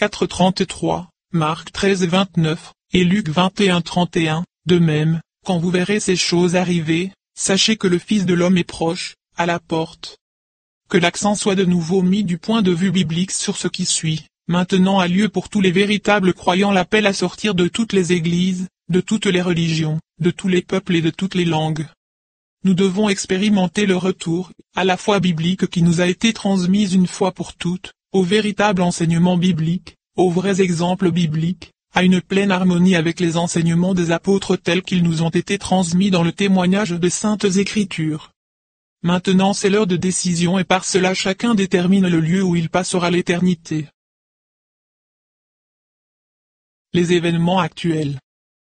24:33, Marc 13:29, et Luc 21:31, de même, quand vous verrez ces choses arriver, sachez que le Fils de l'homme est proche, à la porte. Que l'accent soit de nouveau mis du point de vue biblique sur ce qui suit. Maintenant a lieu pour tous les véritables croyants l'appel à sortir de toutes les églises, de toutes les religions, de tous les peuples et de toutes les langues. Nous devons expérimenter le retour, à la foi biblique qui nous a été transmise une fois pour toutes, au véritable enseignement biblique, aux vrais exemples bibliques, à une pleine harmonie avec les enseignements des apôtres tels qu'ils nous ont été transmis dans le témoignage des Saintes Écritures. Maintenant c'est l'heure de décision et par cela chacun détermine le lieu où il passera l'éternité. Les événements actuels.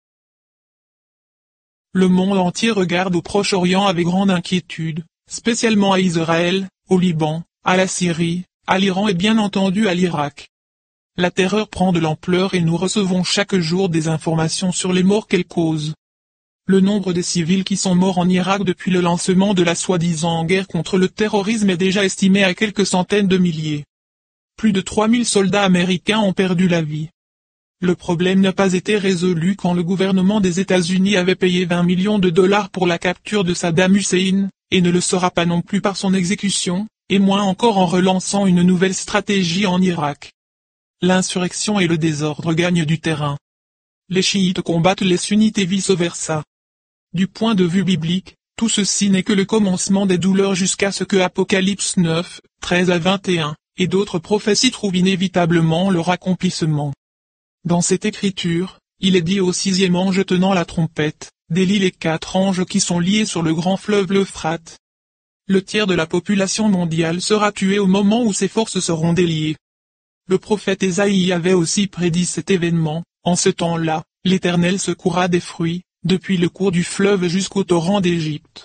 Le monde entier regarde au Proche-Orient avec grande inquiétude, spécialement à Israël, au Liban, à la Syrie, à l'Iran et bien entendu à l'Irak. La terreur prend de l'ampleur et nous recevons chaque jour des informations sur les morts qu'elle cause. Le nombre de civils qui sont morts en Irak depuis le lancement de la soi-disant guerre contre le terrorisme est déjà estimé à quelques centaines de milliers. Plus de 3000 soldats américains ont perdu la vie. Le problème n'a pas été résolu quand le gouvernement des États-Unis avait payé 20 millions de dollars pour la capture de Saddam Hussein, et ne le sera pas non plus par son exécution, et moins encore en relançant une nouvelle stratégie en Irak. L'insurrection et le désordre gagnent du terrain. Les chiites combattent les sunnites et vice-versa. Du point de vue biblique, tout ceci n'est que le commencement des douleurs jusqu'à ce que Apocalypse 9, 13 à 21, et d'autres prophéties trouvent inévitablement leur accomplissement. Dans cette écriture, il est dit au 6e ange tenant la trompette, délie les 4 anges qui sont liés sur le grand fleuve l'Euphrate. Le tiers de la population mondiale sera tué au moment où ces forces seront déliées. Le prophète Ésaïe avait aussi prédit cet événement. En ce temps-là, l'Éternel secourra des fruits, depuis le cours du fleuve jusqu'au torrent d'Égypte.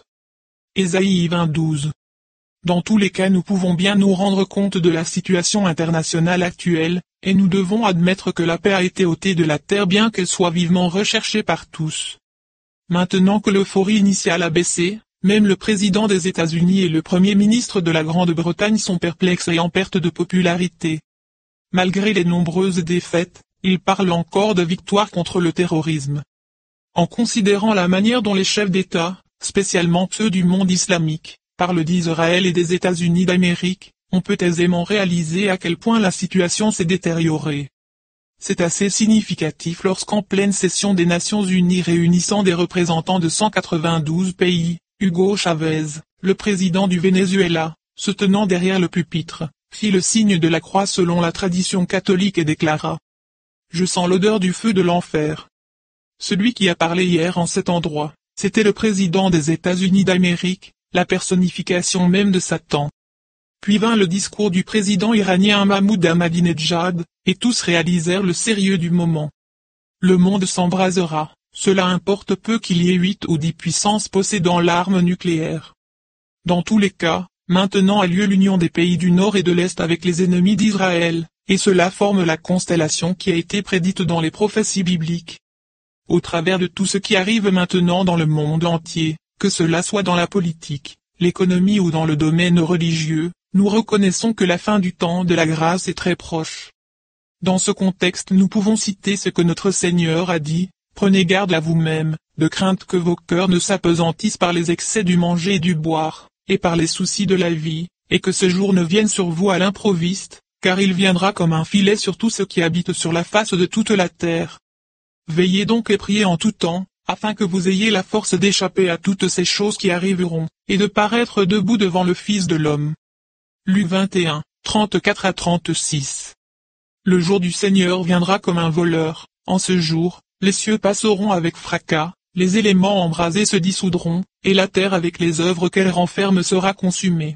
Ésaïe 20:12. Dans tous les cas nous pouvons bien nous rendre compte de la situation internationale actuelle, et nous devons admettre que la paix a été ôtée de la terre bien qu'elle soit vivement recherchée par tous. Maintenant que l'euphorie initiale a baissé, même le président des États-Unis et le premier ministre de la Grande-Bretagne sont perplexes et en perte de popularité. Malgré les nombreuses défaites, ils parlent encore de victoire contre le terrorisme. En considérant la manière dont les chefs d'État, spécialement ceux du monde islamique, parlent d'Israël et des États-Unis d'Amérique, on peut aisément réaliser à quel point la situation s'est détériorée. C'est assez significatif lorsqu'en pleine session des Nations Unies réunissant des représentants de 192 pays, Hugo Chavez, le président du Venezuela, se tenant derrière le pupitre, fit le signe de la croix selon la tradition catholique et déclara: Je sens l'odeur du feu de l'enfer. Celui qui a parlé hier en cet endroit, c'était le président des États-Unis d'Amérique, la personnification même de Satan. Puis vint le discours du président iranien Mahmoud Ahmadinejad, et tous réalisèrent le sérieux du moment. Le monde s'embrasera, cela importe peu qu'il y ait 8 ou 10 puissances possédant l'arme nucléaire. Dans tous les cas, maintenant a lieu l'union des pays du Nord et de l'Est avec les ennemis d'Israël, et cela forme la constellation qui a été prédite dans les prophéties bibliques. Au travers de tout ce qui arrive maintenant dans le monde entier, que cela soit dans la politique, l'économie ou dans le domaine religieux, nous reconnaissons que la fin du temps de la grâce est très proche. Dans ce contexte nous pouvons citer ce que notre Seigneur a dit: Prenez garde à vous-même, de crainte que vos cœurs ne s'apesantissent par les excès du manger et du boire, et par les soucis de la vie, et que ce jour ne vienne sur vous à l'improviste, car il viendra comme un filet sur tous ceux qui habitent sur la face de toute la terre. Veillez donc et priez en tout temps, afin que vous ayez la force d'échapper à toutes ces choses qui arriveront, et de paraître debout devant le Fils de l'homme. Luc 21, 34 à 36. Le jour du Seigneur viendra comme un voleur. En ce jour, les cieux passeront avec fracas, les éléments embrasés se dissoudront, et la terre avec les œuvres qu'elle renferme sera consumée.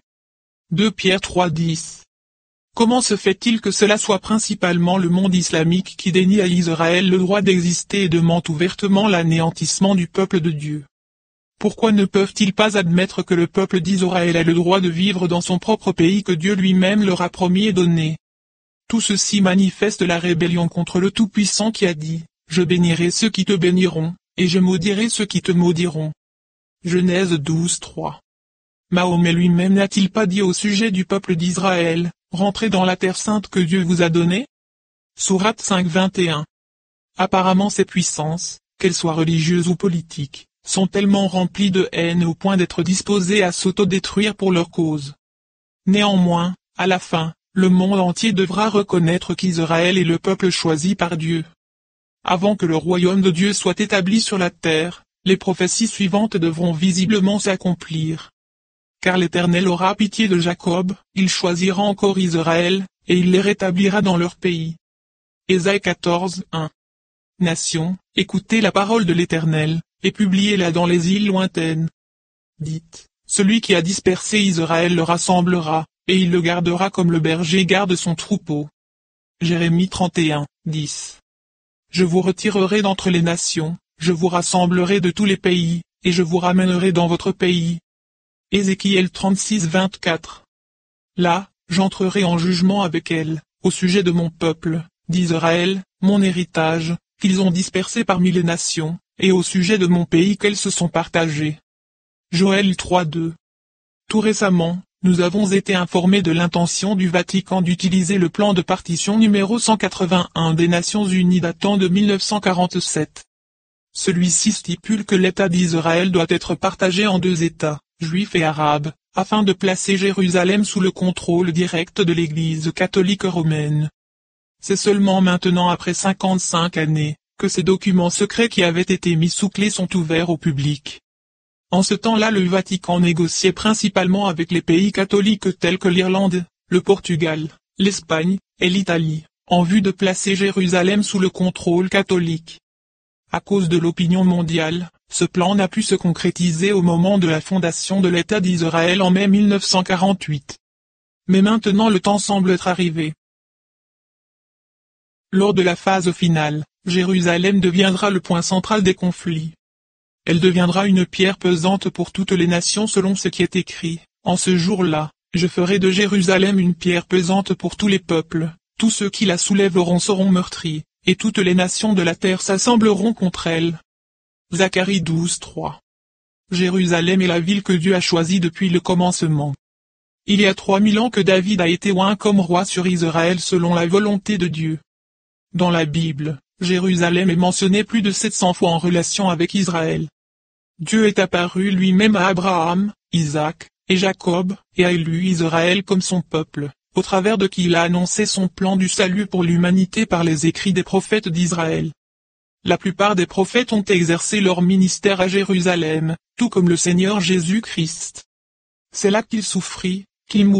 2 Pierre 3:10. Comment se fait-il que cela soit principalement le monde islamique qui dénie à Israël le droit d'exister et demande ouvertement l'anéantissement du peuple de Dieu? Pourquoi ne peuvent-ils pas admettre que le peuple d'Israël a le droit de vivre dans son propre pays que Dieu lui-même leur a promis et donné? Tout ceci manifeste la rébellion contre le Tout-Puissant qui a dit: Je bénirai ceux qui te béniront, et je maudirai ceux qui te maudiront. Genèse 12:3. Mahomet lui-même n'a-t-il pas dit au sujet du peuple d'Israël: Rentrez dans la terre sainte que Dieu vous a donnée? Sourate 5:21. Apparemment ces puissances, qu'elles soient religieuses ou politiques, sont tellement remplies de haine au point d'être disposées à s'autodétruire pour leur cause. Néanmoins, à la fin, le monde entier devra reconnaître qu'Israël est le peuple choisi par Dieu. Avant que le royaume de Dieu soit établi sur la terre, les prophéties suivantes devront visiblement s'accomplir. Car l'Éternel aura pitié de Jacob, il choisira encore Israël, et il les rétablira dans leur pays. Ésaïe 14:1. Nations, écoutez la parole de l'Éternel, et publiez-la dans les îles lointaines. Dites, celui qui a dispersé Israël le rassemblera, et il le gardera comme le berger garde son troupeau. Jérémie 31:10. Je vous retirerai d'entre les nations, je vous rassemblerai de tous les pays, et je vous ramènerai dans votre pays. Ézéchiel 36:24. Là, j'entrerai en jugement avec elle, au sujet de mon peuple, d'Israël, mon héritage, qu'ils ont dispersé parmi les nations, et au sujet de mon pays qu'elles se sont partagées. Joël 3:2. Tout récemment, nous avons été informés de l'intention du Vatican d'utiliser le plan de partition numéro 181 des Nations Unies datant de 1947. Celui-ci stipule que l'État d'Israël doit être partagé en 2 États, juifs et arabes, afin de placer Jérusalem sous le contrôle direct de l'Église catholique romaine. C'est seulement maintenant après 55 années, que ces documents secrets qui avaient été mis sous clé sont ouverts au public. En ce temps-là le Vatican négociait principalement avec les pays catholiques tels que l'Irlande, le Portugal, l'Espagne, et l'Italie, en vue de placer Jérusalem sous le contrôle catholique. À cause de l'opinion mondiale, ce plan n'a pu se concrétiser au moment de la fondation de l'État d'Israël en mai 1948. Mais maintenant le temps semble être arrivé. Lors de la phase finale, Jérusalem deviendra le point central des conflits. Elle deviendra une pierre pesante pour toutes les nations selon ce qui est écrit. En ce jour-là, je ferai de Jérusalem une pierre pesante pour tous les peuples, tous ceux qui la soulèveront seront meurtris, et toutes les nations de la terre s'assembleront contre elle. Zacharie 12:3. Jérusalem est la ville que Dieu a choisie depuis le commencement. Il y a 3000 ans que David a été oint comme roi sur Israël selon la volonté de Dieu. Dans la Bible, Jérusalem est mentionné plus de 700 fois en relation avec Israël. Dieu est apparu lui-même à Abraham, Isaac, et Jacob, et a élu Israël comme son peuple, au travers de qui il a annoncé son plan du salut pour l'humanité par les écrits des prophètes d'Israël. La plupart des prophètes ont exercé leur ministère à Jérusalem, tout comme le Seigneur Jésus-Christ. C'est là qu'il souffrit, qu'il mourut,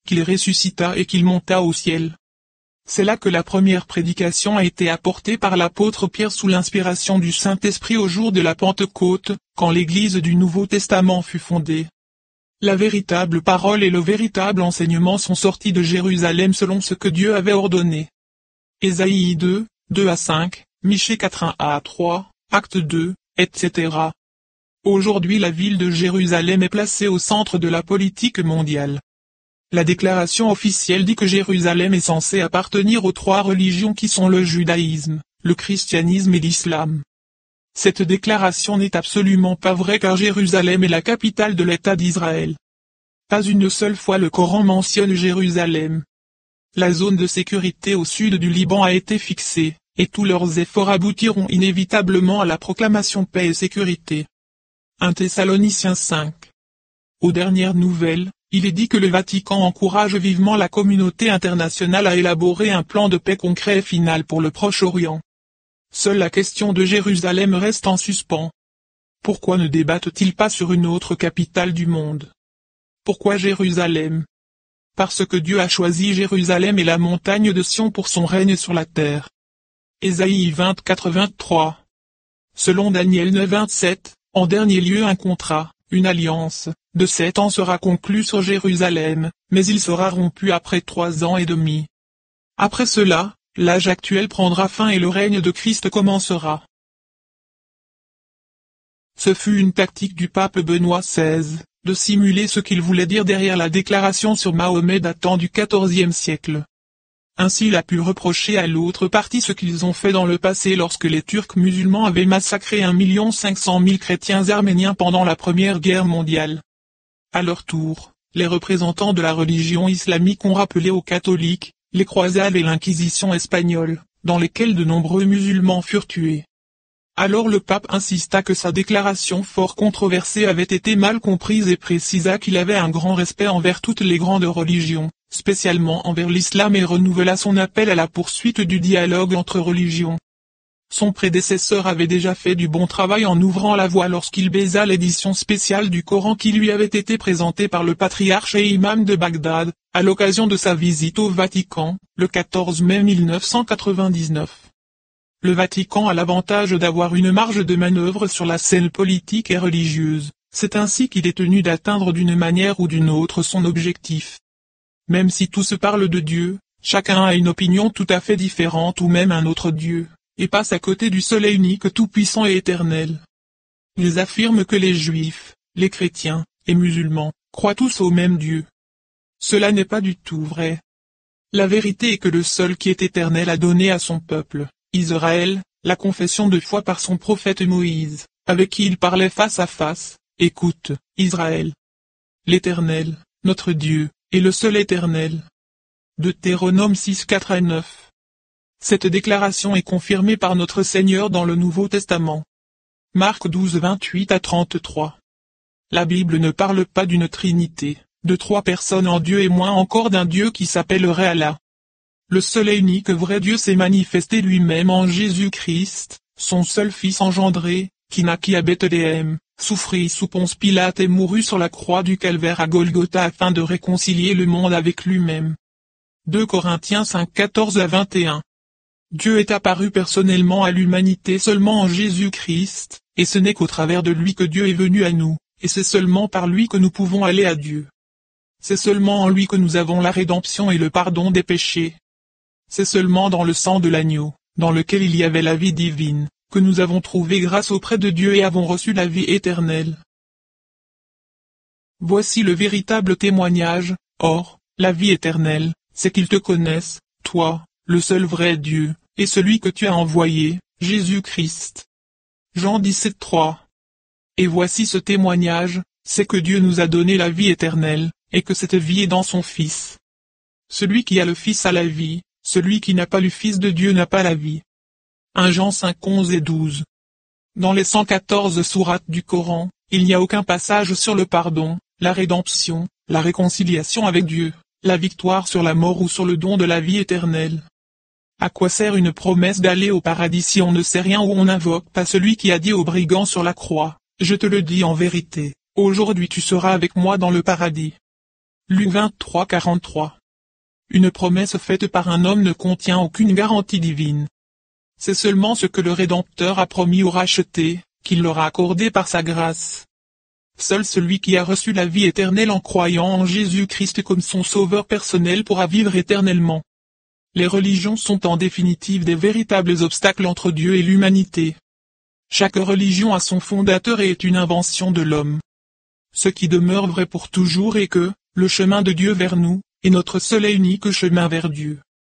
qu'il ressuscita et qu'il monta au ciel. C'est là que la première prédication a été apportée par l'apôtre Pierre sous l'inspiration du Saint-Esprit au jour de la Pentecôte, quand l'Église du Nouveau Testament fut fondée. La véritable parole et le véritable enseignement sont sortis de Jérusalem selon ce que Dieu avait ordonné. Ésaïe 2, 2-5, Michée 4, 1-3, Acte 2, etc. Aujourd'hui la ville de Jérusalem est placée au centre de la politique mondiale. La déclaration officielle dit que Jérusalem est censée appartenir aux trois religions qui sont le judaïsme, le christianisme et l'islam. Cette déclaration n'est absolument pas vraie car Jérusalem est la capitale de l'État d'Israël. Pas une seule fois le Coran mentionne Jérusalem. La zone de sécurité au sud du Liban a été fixée, et tous leurs efforts aboutiront inévitablement à la proclamation paix et sécurité. 1 Thessaloniciens 5. Aux dernières nouvelles, il est dit que le Vatican encourage vivement la communauté internationale à élaborer un plan de paix concret et final pour le Proche-Orient. Seule la question de Jérusalem reste en suspens. Pourquoi ne débattent-ils pas sur une autre capitale du monde? Pourquoi Jérusalem? Parce que Dieu a choisi Jérusalem et la montagne de Sion pour son règne sur la terre. Ésaïe 24-23. Selon Daniel 9-27, en dernier lieu un contrat, une alliance, de 7 ans sera conclue sur Jérusalem, mais il sera rompu après 3 ans et demi. Après cela, l'âge actuel prendra fin et le règne de Christ commencera. Ce fut une tactique du pape Benoît XVI, de simuler ce qu'il voulait dire derrière la déclaration sur Mahomet datant du XIVe siècle. Ainsi il a pu reprocher à l'autre partie ce qu'ils ont fait dans le passé lorsque les Turcs musulmans avaient massacré 1 500 000 chrétiens arméniens pendant la Première Guerre mondiale. À leur tour, les représentants de la religion islamique ont rappelé aux catholiques, les croisades et l'Inquisition espagnole, dans lesquelles de nombreux musulmans furent tués. Alors le pape insista que sa déclaration fort controversée avait été mal comprise et précisa qu'il avait un grand respect envers toutes les grandes religions, spécialement envers l'islam et renouvela son appel à la poursuite du dialogue entre religions. Son prédécesseur avait déjà fait du bon travail en ouvrant la voie lorsqu'il baisa l'édition spéciale du Coran qui lui avait été présentée par le patriarche et imam de Bagdad, à l'occasion de sa visite au Vatican, le 14 mai 1999. Le Vatican a l'avantage d'avoir une marge de manœuvre sur la scène politique et religieuse, c'est ainsi qu'il est tenu d'atteindre d'une manière ou d'une autre son objectif. Même si tous parlent de Dieu, chacun a une opinion tout à fait différente ou même un autre Dieu, et passe à côté du seul et unique tout-puissant et éternel. Ils affirment que les Juifs, les chrétiens, et musulmans, croient tous au même Dieu. Cela n'est pas du tout vrai. La vérité est que le seul qui est éternel a donné à son peuple, Israël, la confession de foi par son prophète Moïse, avec qui il parlait face à face. Écoute, Israël. L'Éternel, notre Dieu, est le seul éternel. Deutéronome 6, 4-9. Cette déclaration est confirmée par notre Seigneur dans le Nouveau Testament. Marc 12, 28-33. La Bible ne parle pas d'une trinité, de 3 personnes en Dieu et moins encore d'un Dieu qui s'appellerait Allah. Le seul et unique vrai Dieu s'est manifesté lui-même en Jésus-Christ, son seul Fils engendré, qui naquit à Bethléem, souffrit sous Ponce Pilate et mourut sur la croix du Calvaire à Golgotha afin de réconcilier le monde avec lui-même. 2 Corinthiens 5, 14-21. Dieu est apparu personnellement à l'humanité seulement en Jésus-Christ, et ce n'est qu'au travers de lui que Dieu est venu à nous, et c'est seulement par lui que nous pouvons aller à Dieu. C'est seulement en lui que nous avons la rédemption et le pardon des péchés. C'est seulement dans le sang de l'agneau, dans lequel il y avait la vie divine, que nous avons trouvé grâce auprès de Dieu et avons reçu la vie éternelle. Voici le véritable témoignage, or, la vie éternelle, c'est qu'ils te connaissent, toi, le seul vrai Dieu, et celui que tu as envoyé, Jésus-Christ. Jean 17, 3. Et voici ce témoignage, c'est que Dieu nous a donné la vie éternelle, et que cette vie est dans son Fils. Celui qui a le Fils a la vie, celui qui n'a pas le Fils de Dieu n'a pas la vie. 1 Jean 5, 11 et 12. Dans les 114 sourates du Coran, il n'y a aucun passage sur le pardon, la rédemption, la réconciliation avec Dieu, la victoire sur la mort ou sur le don de la vie éternelle. À quoi sert une promesse d'aller au paradis si on ne sait rien ou on n'invoque pas celui qui a dit aux brigands sur la croix, je te le dis en vérité, aujourd'hui tu seras avec moi dans le paradis. Luc 23, 43. Une promesse faite par un homme ne contient aucune garantie divine. C'est seulement ce que le Rédempteur a promis aux rachetés, qu'il leur a accordé par sa grâce. Seul celui qui a reçu la vie éternelle en croyant en Jésus-Christ comme son sauveur personnel pourra vivre éternellement. Les religions sont en définitive des véritables obstacles entre Dieu et l'humanité. Chaque religion a son fondateur et est une invention de l'homme. Ce qui demeure vrai pour toujours est que, le chemin de Dieu vers nous, est notre seul et unique chemin vers Dieu.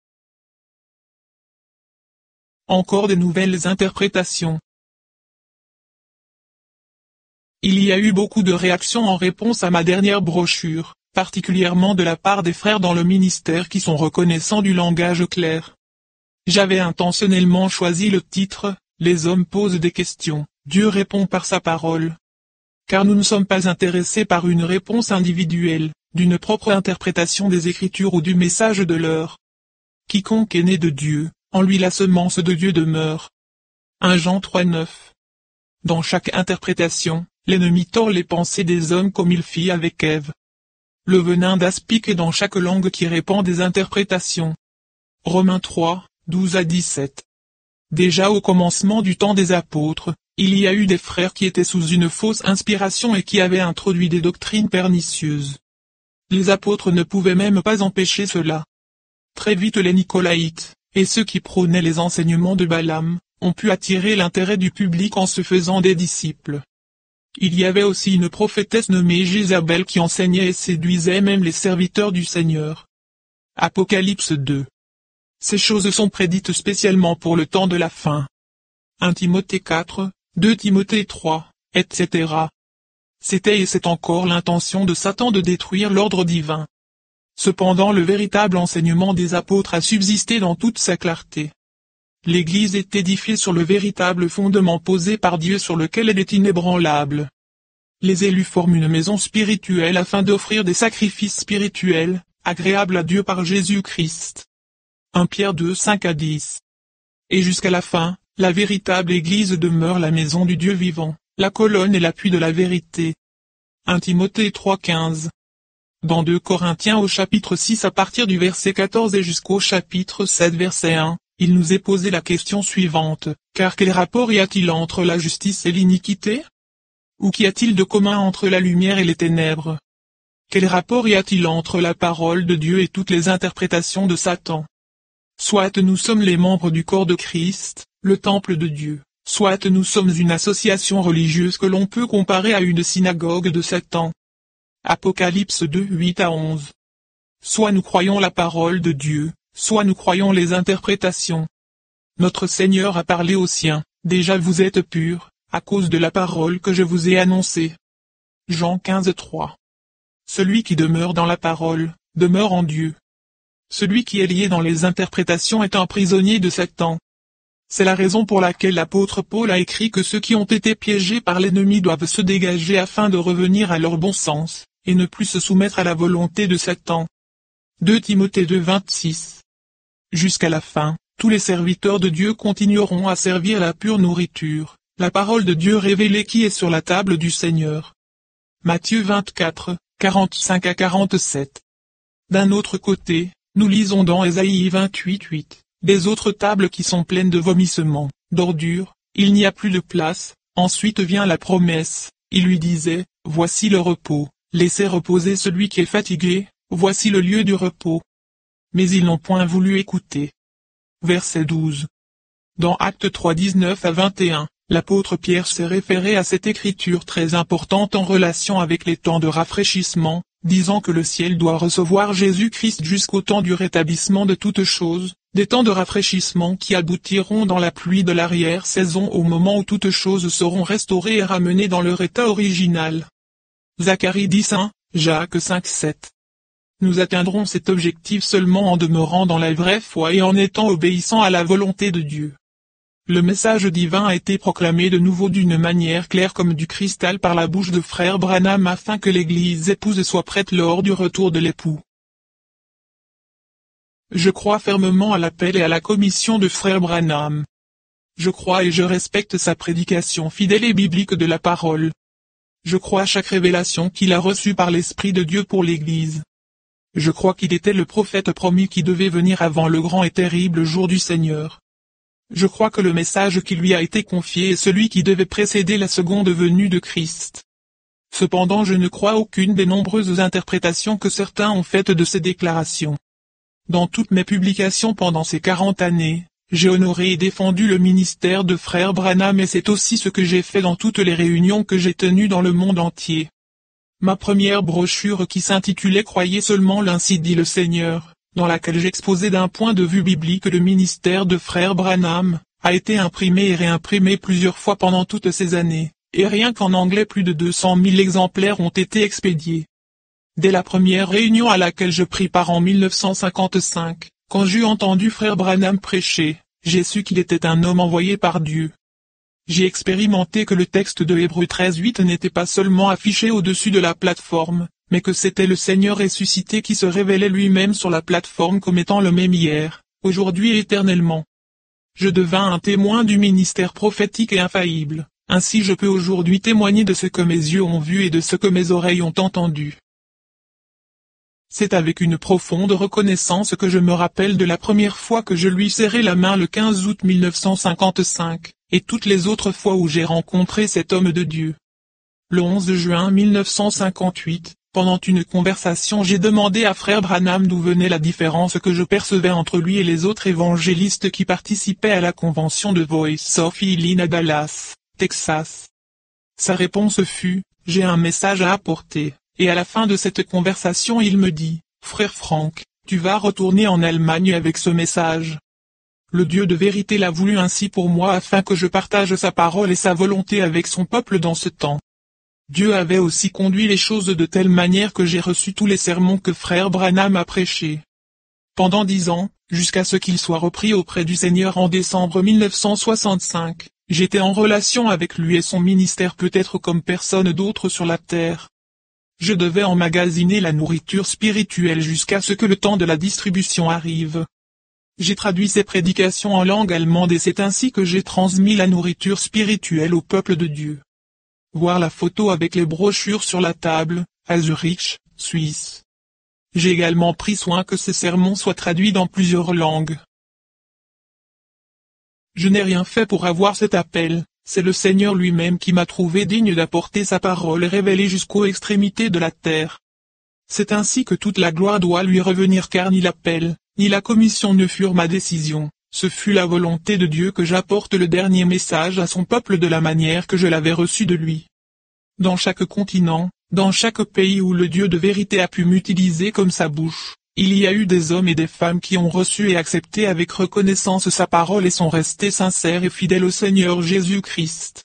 Encore de nouvelles interprétations. Il y a eu beaucoup de réactions en réponse à ma dernière brochure, particulièrement de la part des frères dans le ministère qui sont reconnaissants du langage clair. J'avais intentionnellement choisi le titre « Les hommes posent des questions, Dieu répond par sa parole ». Car nous ne sommes pas intéressés par une réponse individuelle, d'une propre interprétation des Écritures ou du message de l'heure. Quiconque est né de Dieu, en lui la semence de Dieu demeure. 1 Jean 3,9. Dans chaque interprétation, l'ennemi tord les pensées des hommes comme il fit avec Ève. Le venin d'aspic est dans chaque langue qui répand des interprétations. Romains 3, 12 à 17. Déjà au commencement du temps des apôtres, il y a eu des frères qui étaient sous une fausse inspiration et qui avaient introduit des doctrines pernicieuses. Les apôtres ne pouvaient même pas empêcher cela. Très vite les Nicolaïtes, et ceux qui prônaient les enseignements de Balaam, ont pu attirer l'intérêt du public en se faisant des disciples. Il y avait aussi une prophétesse nommée Jézabel qui enseignait et séduisait même les serviteurs du Seigneur. Apocalypse 2. Ces choses sont prédites spécialement pour le temps de la fin. 1 Timothée 4, 2 Timothée 3, etc. C'était et c'est encore l'intention de Satan de détruire l'ordre divin. Cependant le véritable enseignement des apôtres a subsisté dans toute sa clarté. L'Église est édifiée sur le véritable fondement posé par Dieu sur lequel elle est inébranlable. Les élus forment une maison spirituelle afin d'offrir des sacrifices spirituels, agréables à Dieu par Jésus-Christ. 1 Pierre 2, 5 à 10. Et jusqu'à la fin, la véritable Église demeure la maison du Dieu vivant, la colonne et l'appui de la vérité. 1 Timothée 3, 15. Dans 2 Corinthiens au chapitre 6 à partir du verset 14 et jusqu'au chapitre 7 verset 1, il nous est posé la question suivante, car quel rapport y a-t-il entre la justice et l'iniquité? Ou qu'y a-t-il de commun entre la lumière et les ténèbres? Quel rapport y a-t-il entre la parole de Dieu et toutes les interprétations de Satan? Soit nous sommes les membres du corps de Christ, le temple de Dieu, soit nous sommes une association religieuse que l'on peut comparer à une synagogue de Satan. Apocalypse 2, 8 à 11. Soit nous croyons la parole de Dieu, soit nous croyons les interprétations. Notre Seigneur a parlé aux siens, déjà vous êtes purs, à cause de la parole que je vous ai annoncée. Jean 15, 3. Celui qui demeure dans la parole, demeure en Dieu. Celui qui est lié dans les interprétations est un prisonnier de Satan. C'est la raison pour laquelle l'apôtre Paul a écrit que ceux qui ont été piégés par l'ennemi doivent se dégager afin de revenir à leur bon sens, et ne plus se soumettre à la volonté de Satan. 2 Timothée 2, 26. Jusqu'à la fin, tous les serviteurs de Dieu continueront à servir la pure nourriture, la parole de Dieu révélée qui est sur la table du Seigneur. Matthieu 24, 45 à 47. D'un autre côté, nous lisons dans Ésaïe 28, 8, des autres tables qui sont pleines de vomissements, d'ordures, il n'y a plus de place. Ensuite vient la promesse, il lui disait, voici le repos, laissez reposer celui qui est fatigué, voici le lieu du repos. Mais ils n'ont point voulu écouter. Verset 12. Dans Actes 3, 19 à 21, l'apôtre Pierre s'est référé à cette écriture très importante en relation avec les temps de rafraîchissement, disant que le ciel doit recevoir Jésus-Christ jusqu'au temps du rétablissement de toutes choses, des temps de rafraîchissement qui aboutiront dans la pluie de l'arrière-saison au moment où toutes choses seront restaurées et ramenées dans leur état original. Zacharie 10:1, Jacques 5:7. Nous atteindrons cet objectif seulement en demeurant dans la vraie foi et en étant obéissants à la volonté de Dieu. Le message divin a été proclamé de nouveau d'une manière claire comme du cristal par la bouche de frère Branham afin que l'Église épouse soit prête lors du retour de l'époux. Je crois fermement à l'appel et à la commission de frère Branham. Je crois et je respecte sa prédication fidèle et biblique de la parole. Je crois à chaque révélation qu'il a reçue par l'Esprit de Dieu pour l'Église. Je crois qu'il était le prophète promis qui devait venir avant le grand et terrible jour du Seigneur. Je crois que le message qui lui a été confié est celui qui devait précéder la seconde venue de Christ. Cependant je ne crois aucune des nombreuses interprétations que certains ont faites de ces déclarations. Dans toutes mes publications pendant ces 40 années, j'ai honoré et défendu le ministère de frère Branham et c'est aussi ce que j'ai fait dans toutes les réunions que j'ai tenues dans le monde entier. Ma première brochure qui s'intitulait « Croyez seulement l'ainsi dit le Seigneur », dans laquelle j'exposais d'un point de vue biblique le ministère de frère Branham, a été imprimée et réimprimée plusieurs fois pendant toutes ces années, et rien qu'en anglais plus de 200 000 exemplaires ont été expédiés. Dès la première réunion à laquelle je pris part en 1955, quand j'eus entendu frère Branham prêcher, j'ai su qu'il était un homme envoyé par Dieu. J'ai expérimenté que le texte de Hébreux 13:8 n'était pas seulement affiché au-dessus de la plateforme, mais que c'était le Seigneur ressuscité qui se révélait lui-même sur la plateforme comme étant le même hier, aujourd'hui et éternellement. Je devins un témoin du ministère prophétique et infaillible, ainsi je peux aujourd'hui témoigner de ce que mes yeux ont vu et de ce que mes oreilles ont entendu. C'est avec une profonde reconnaissance que je me rappelle de la première fois que je lui serrai la main le 15 août 1955, et toutes les autres fois où j'ai rencontré cet homme de Dieu. Le 11 juin 1958, pendant une conversation j'ai demandé à frère Branham d'où venait la différence que je percevais entre lui et les autres évangélistes qui participaient à la convention de Voice of Healing à Dallas, Texas. Sa réponse fut, « J'ai un message à apporter. » Et à la fin de cette conversation il me dit, « Frère Frank, tu vas retourner en Allemagne avec ce message. » Le Dieu de vérité l'a voulu ainsi pour moi afin que je partage sa parole et sa volonté avec son peuple dans ce temps. Dieu avait aussi conduit les choses de telle manière que j'ai reçu tous les sermons que frère Branham a prêchés. Pendant 10 ans, jusqu'à ce qu'il soit repris auprès du Seigneur en décembre 1965, j'étais en relation avec lui et son ministère peut-être comme personne d'autre sur la terre. Je devais emmagasiner la nourriture spirituelle jusqu'à ce que le temps de la distribution arrive. J'ai traduit ses prédications en langue allemande et c'est ainsi que j'ai transmis la nourriture spirituelle au peuple de Dieu. Voir la photo avec les brochures sur la table, à Zurich, Suisse. J'ai également pris soin que ces sermons soient traduits dans plusieurs langues. Je n'ai rien fait pour avoir cet appel. C'est le Seigneur lui-même qui m'a trouvé digne d'apporter sa parole révélée jusqu'aux extrémités de la terre. C'est ainsi que toute la gloire doit lui revenir car ni l'appel, ni la commission ne furent ma décision, ce fut la volonté de Dieu que j'apporte le dernier message à son peuple de la manière que je l'avais reçu de lui. Dans chaque continent, dans chaque pays où le Dieu de vérité a pu m'utiliser comme sa bouche, il y a eu des hommes et des femmes qui ont reçu et accepté avec reconnaissance sa parole et sont restés sincères et fidèles au Seigneur Jésus-Christ.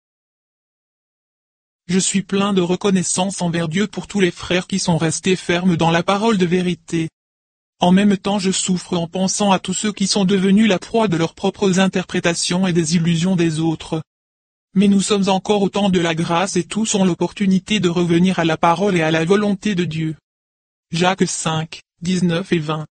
Je suis plein de reconnaissance envers Dieu pour tous les frères qui sont restés fermes dans la parole de vérité. En même temps je souffre en pensant à tous ceux qui sont devenus la proie de leurs propres interprétations et des illusions des autres. Mais nous sommes encore au temps de la grâce et tous ont l'opportunité de revenir à la parole et à la volonté de Dieu. Jacques 5. 19 et 20.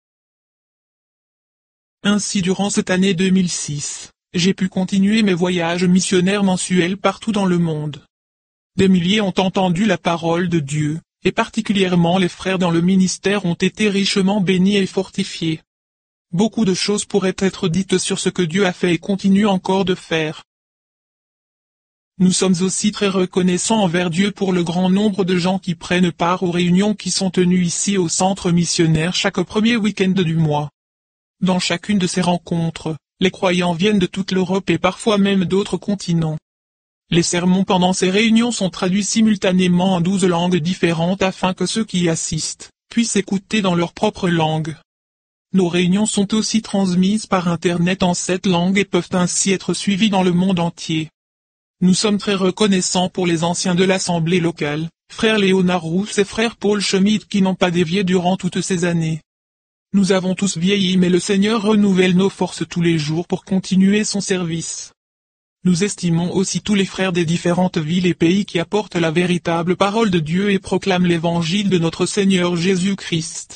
Ainsi durant cette année 2006, j'ai pu continuer mes voyages missionnaires mensuels partout dans le monde. Des milliers ont entendu la parole de Dieu, et particulièrement les frères dans le ministère ont été richement bénis et fortifiés. Beaucoup de choses pourraient être dites sur ce que Dieu a fait et continue encore de faire. Nous sommes aussi très reconnaissants envers Dieu pour le grand nombre de gens qui prennent part aux réunions qui sont tenues ici au centre missionnaire chaque premier week-end du mois. Dans chacune de ces rencontres, les croyants viennent de toute l'Europe et parfois même d'autres continents. Les sermons pendant ces réunions sont traduits simultanément en 12 langues différentes afin que ceux qui y assistent puissent écouter dans leur propre langue. Nos réunions sont aussi transmises par Internet en 7 langues et peuvent ainsi être suivies dans le monde entier. Nous sommes très reconnaissants pour les anciens de l'Assemblée locale, frère Léonard Rousse et frère Paul Schmidt qui n'ont pas dévié durant toutes ces années. Nous avons tous vieilli mais le Seigneur renouvelle nos forces tous les jours pour continuer son service. Nous estimons aussi tous les frères des différentes villes et pays qui apportent la véritable parole de Dieu et proclament l'évangile de notre Seigneur Jésus-Christ.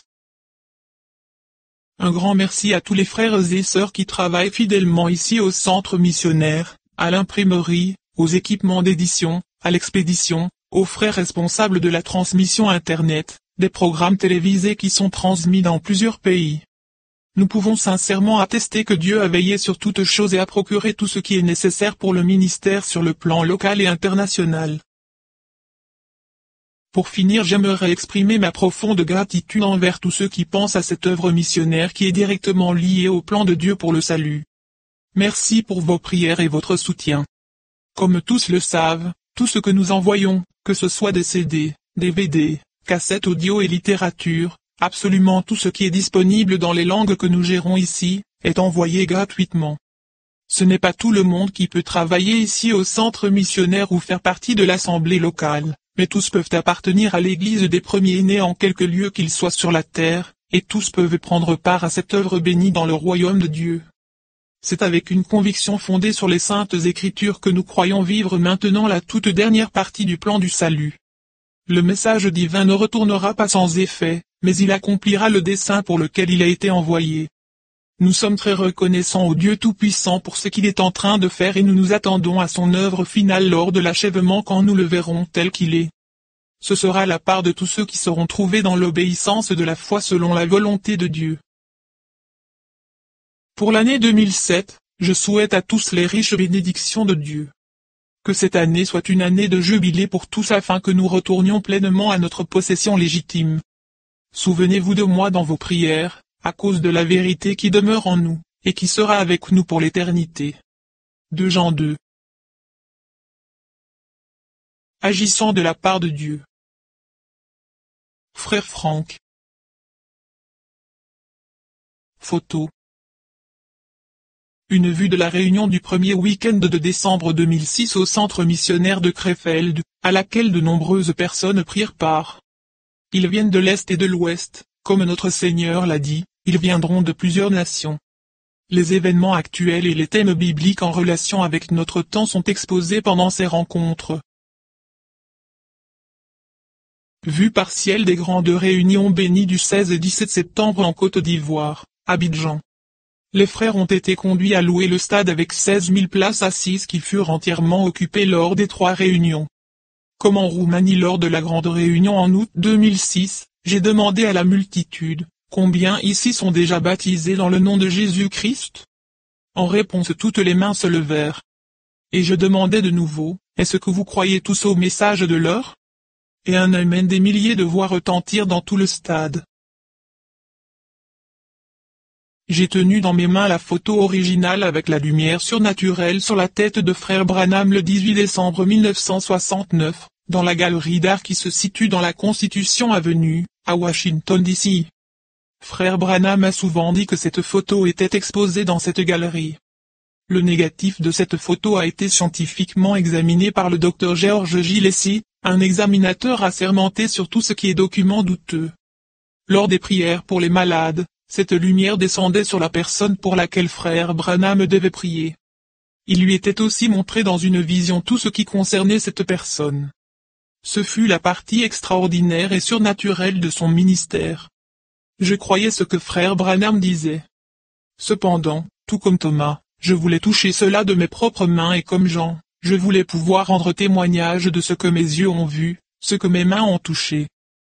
Un grand merci à tous les frères et sœurs qui travaillent fidèlement ici au centre missionnaire, à l'imprimerie, aux équipements d'édition, à l'expédition, aux frères responsables de la transmission Internet, des programmes télévisés qui sont transmis dans plusieurs pays. Nous pouvons sincèrement attester que Dieu a veillé sur toutes choses et a procuré tout ce qui est nécessaire pour le ministère sur le plan local et international. Pour finir, j'aimerais exprimer ma profonde gratitude envers tous ceux qui pensent à cette œuvre missionnaire qui est directement liée au plan de Dieu pour le salut. Merci pour vos prières et votre soutien. Comme tous le savent, tout ce que nous envoyons, que ce soit des CD, DVD, cassettes audio et littérature, absolument tout ce qui est disponible dans les langues que nous gérons ici, est envoyé gratuitement. Ce n'est pas tout le monde qui peut travailler ici au centre missionnaire ou faire partie de l'assemblée locale, mais tous peuvent appartenir à l'église des premiers-nés en quelque lieu qu'ils soient sur la terre, et tous peuvent prendre part à cette œuvre bénie dans le royaume de Dieu. C'est avec une conviction fondée sur les saintes écritures que nous croyons vivre maintenant la toute dernière partie du plan du salut. Le message divin ne retournera pas sans effet, mais il accomplira le dessein pour lequel il a été envoyé. Nous sommes très reconnaissants au Dieu Tout-Puissant pour ce qu'il est en train de faire et nous nous attendons à son œuvre finale lors de l'achèvement quand nous le verrons tel qu'il est. Ce sera la part de tous ceux qui seront trouvés dans l'obéissance de la foi selon la volonté de Dieu. Pour l'année 2007, je souhaite à tous les riches bénédictions de Dieu. Que cette année soit une année de jubilé pour tous afin que nous retournions pleinement à notre possession légitime. Souvenez-vous de moi dans vos prières, à cause de la vérité qui demeure en nous, et qui sera avec nous pour l'éternité. 2 Jean 2. Agissant de la part de Dieu. Frère Franck. Photo. Une vue de la réunion du premier week-end de décembre 2006 au centre missionnaire de Krefeld, à laquelle de nombreuses personnes prirent part. Ils viennent de l'Est et de l'Ouest, comme notre Seigneur l'a dit, ils viendront de plusieurs nations. Les événements actuels et les thèmes bibliques en relation avec notre temps sont exposés pendant ces rencontres. Vue partielle des grandes réunions bénies du 16 et 17 septembre en Côte d'Ivoire, Abidjan. Les frères ont été conduits à louer le stade avec 16 000 places assises qui furent entièrement occupées lors des 3 réunions. Comme en Roumanie lors de la grande réunion en août 2006, j'ai demandé à la multitude, combien ici sont déjà baptisés dans le nom de Jésus-Christ? En réponse toutes les mains se levèrent. Et je demandais de nouveau, est-ce que vous croyez tous au message de l'heure? Et un amen des milliers de voix retentirent dans tout le stade. J'ai tenu dans mes mains la photo originale avec la lumière surnaturelle sur la tête de Frère Branham le 18 décembre 1969, dans la galerie d'art qui se situe dans la Constitution Avenue, à Washington D.C. Frère Branham a souvent dit que cette photo était exposée dans cette galerie. Le négatif de cette photo a été scientifiquement examiné par le Dr George Gillespie, un examinateur assermenté sur tout ce qui est document douteux. Lors des prières pour les malades, cette lumière descendait sur la personne pour laquelle Frère Branham devait prier. Il lui était aussi montré dans une vision tout ce qui concernait cette personne. Ce fut la partie extraordinaire et surnaturelle de son ministère. Je croyais ce que Frère Branham disait. Cependant, tout comme Thomas, je voulais toucher cela de mes propres mains et comme Jean, je voulais pouvoir rendre témoignage de ce que mes yeux ont vu, ce que mes mains ont touché.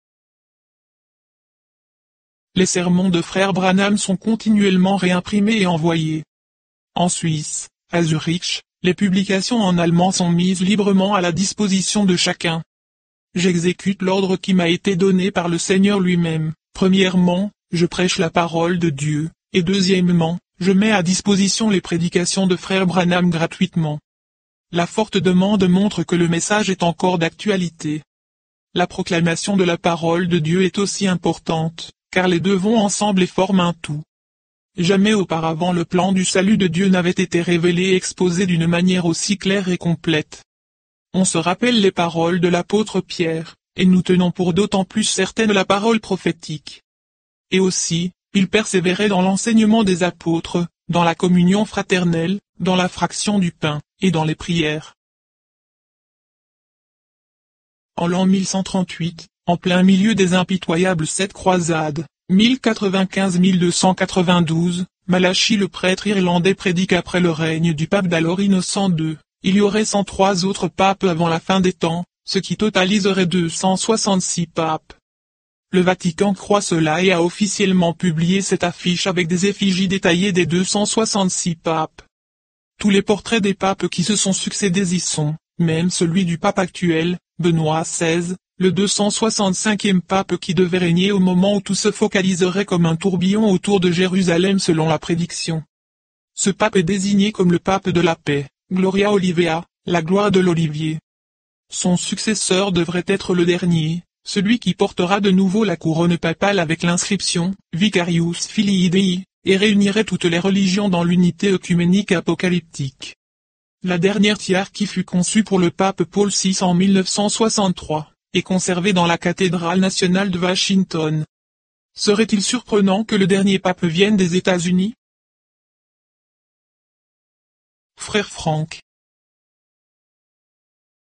Les sermons de Frère Branham sont continuellement réimprimés et envoyés. En Suisse, à Zurich, les publications en allemand sont mises librement à la disposition de chacun. J'exécute l'ordre qui m'a été donné par le Seigneur lui-même. Premièrement, je prêche la parole de Dieu, et deuxièmement, je mets à disposition les prédications de Frère Branham gratuitement. La forte demande montre que le message est encore d'actualité. La proclamation de la parole de Dieu est aussi importante, car les deux vont ensemble et forment un tout. Jamais auparavant le plan du salut de Dieu n'avait été révélé et exposé d'une manière aussi claire et complète. On se rappelle les paroles de l'apôtre Pierre, et nous tenons pour d'autant plus certaine la parole prophétique. Et aussi, il persévérait dans l'enseignement des apôtres, dans la communion fraternelle, dans la fraction du pain, et dans les prières. En l'an 1138, en plein milieu des impitoyables 7 croisades, 1095-1292, Malachie le prêtre irlandais prédique après le règne du pape d'alors Innocent II, il y aurait 103 autres papes avant la fin des temps, ce qui totaliserait 266 papes. Le Vatican croit cela et a officiellement publié cette affiche avec des effigies détaillées des 266 papes. Tous les portraits des papes qui se sont succédés y sont, même celui du pape actuel, Benoît XVI, le 265e pape qui devait régner au moment où tout se focaliserait comme un tourbillon autour de Jérusalem selon la prédiction. Ce pape est désigné comme le pape de la paix, Gloria Olivia, la gloire de l'olivier. Son successeur devrait être le dernier, celui qui portera de nouveau la couronne papale avec l'inscription « Vicarius Filii Dei » et réunirait toutes les religions dans l'unité œcuménique apocalyptique. La dernière hiérarchie fut conçue pour le pape Paul VI en 1963, et conservée dans la cathédrale nationale de Washington. Serait-il surprenant que le dernier pape vienne des États-Unis? Frère Franck.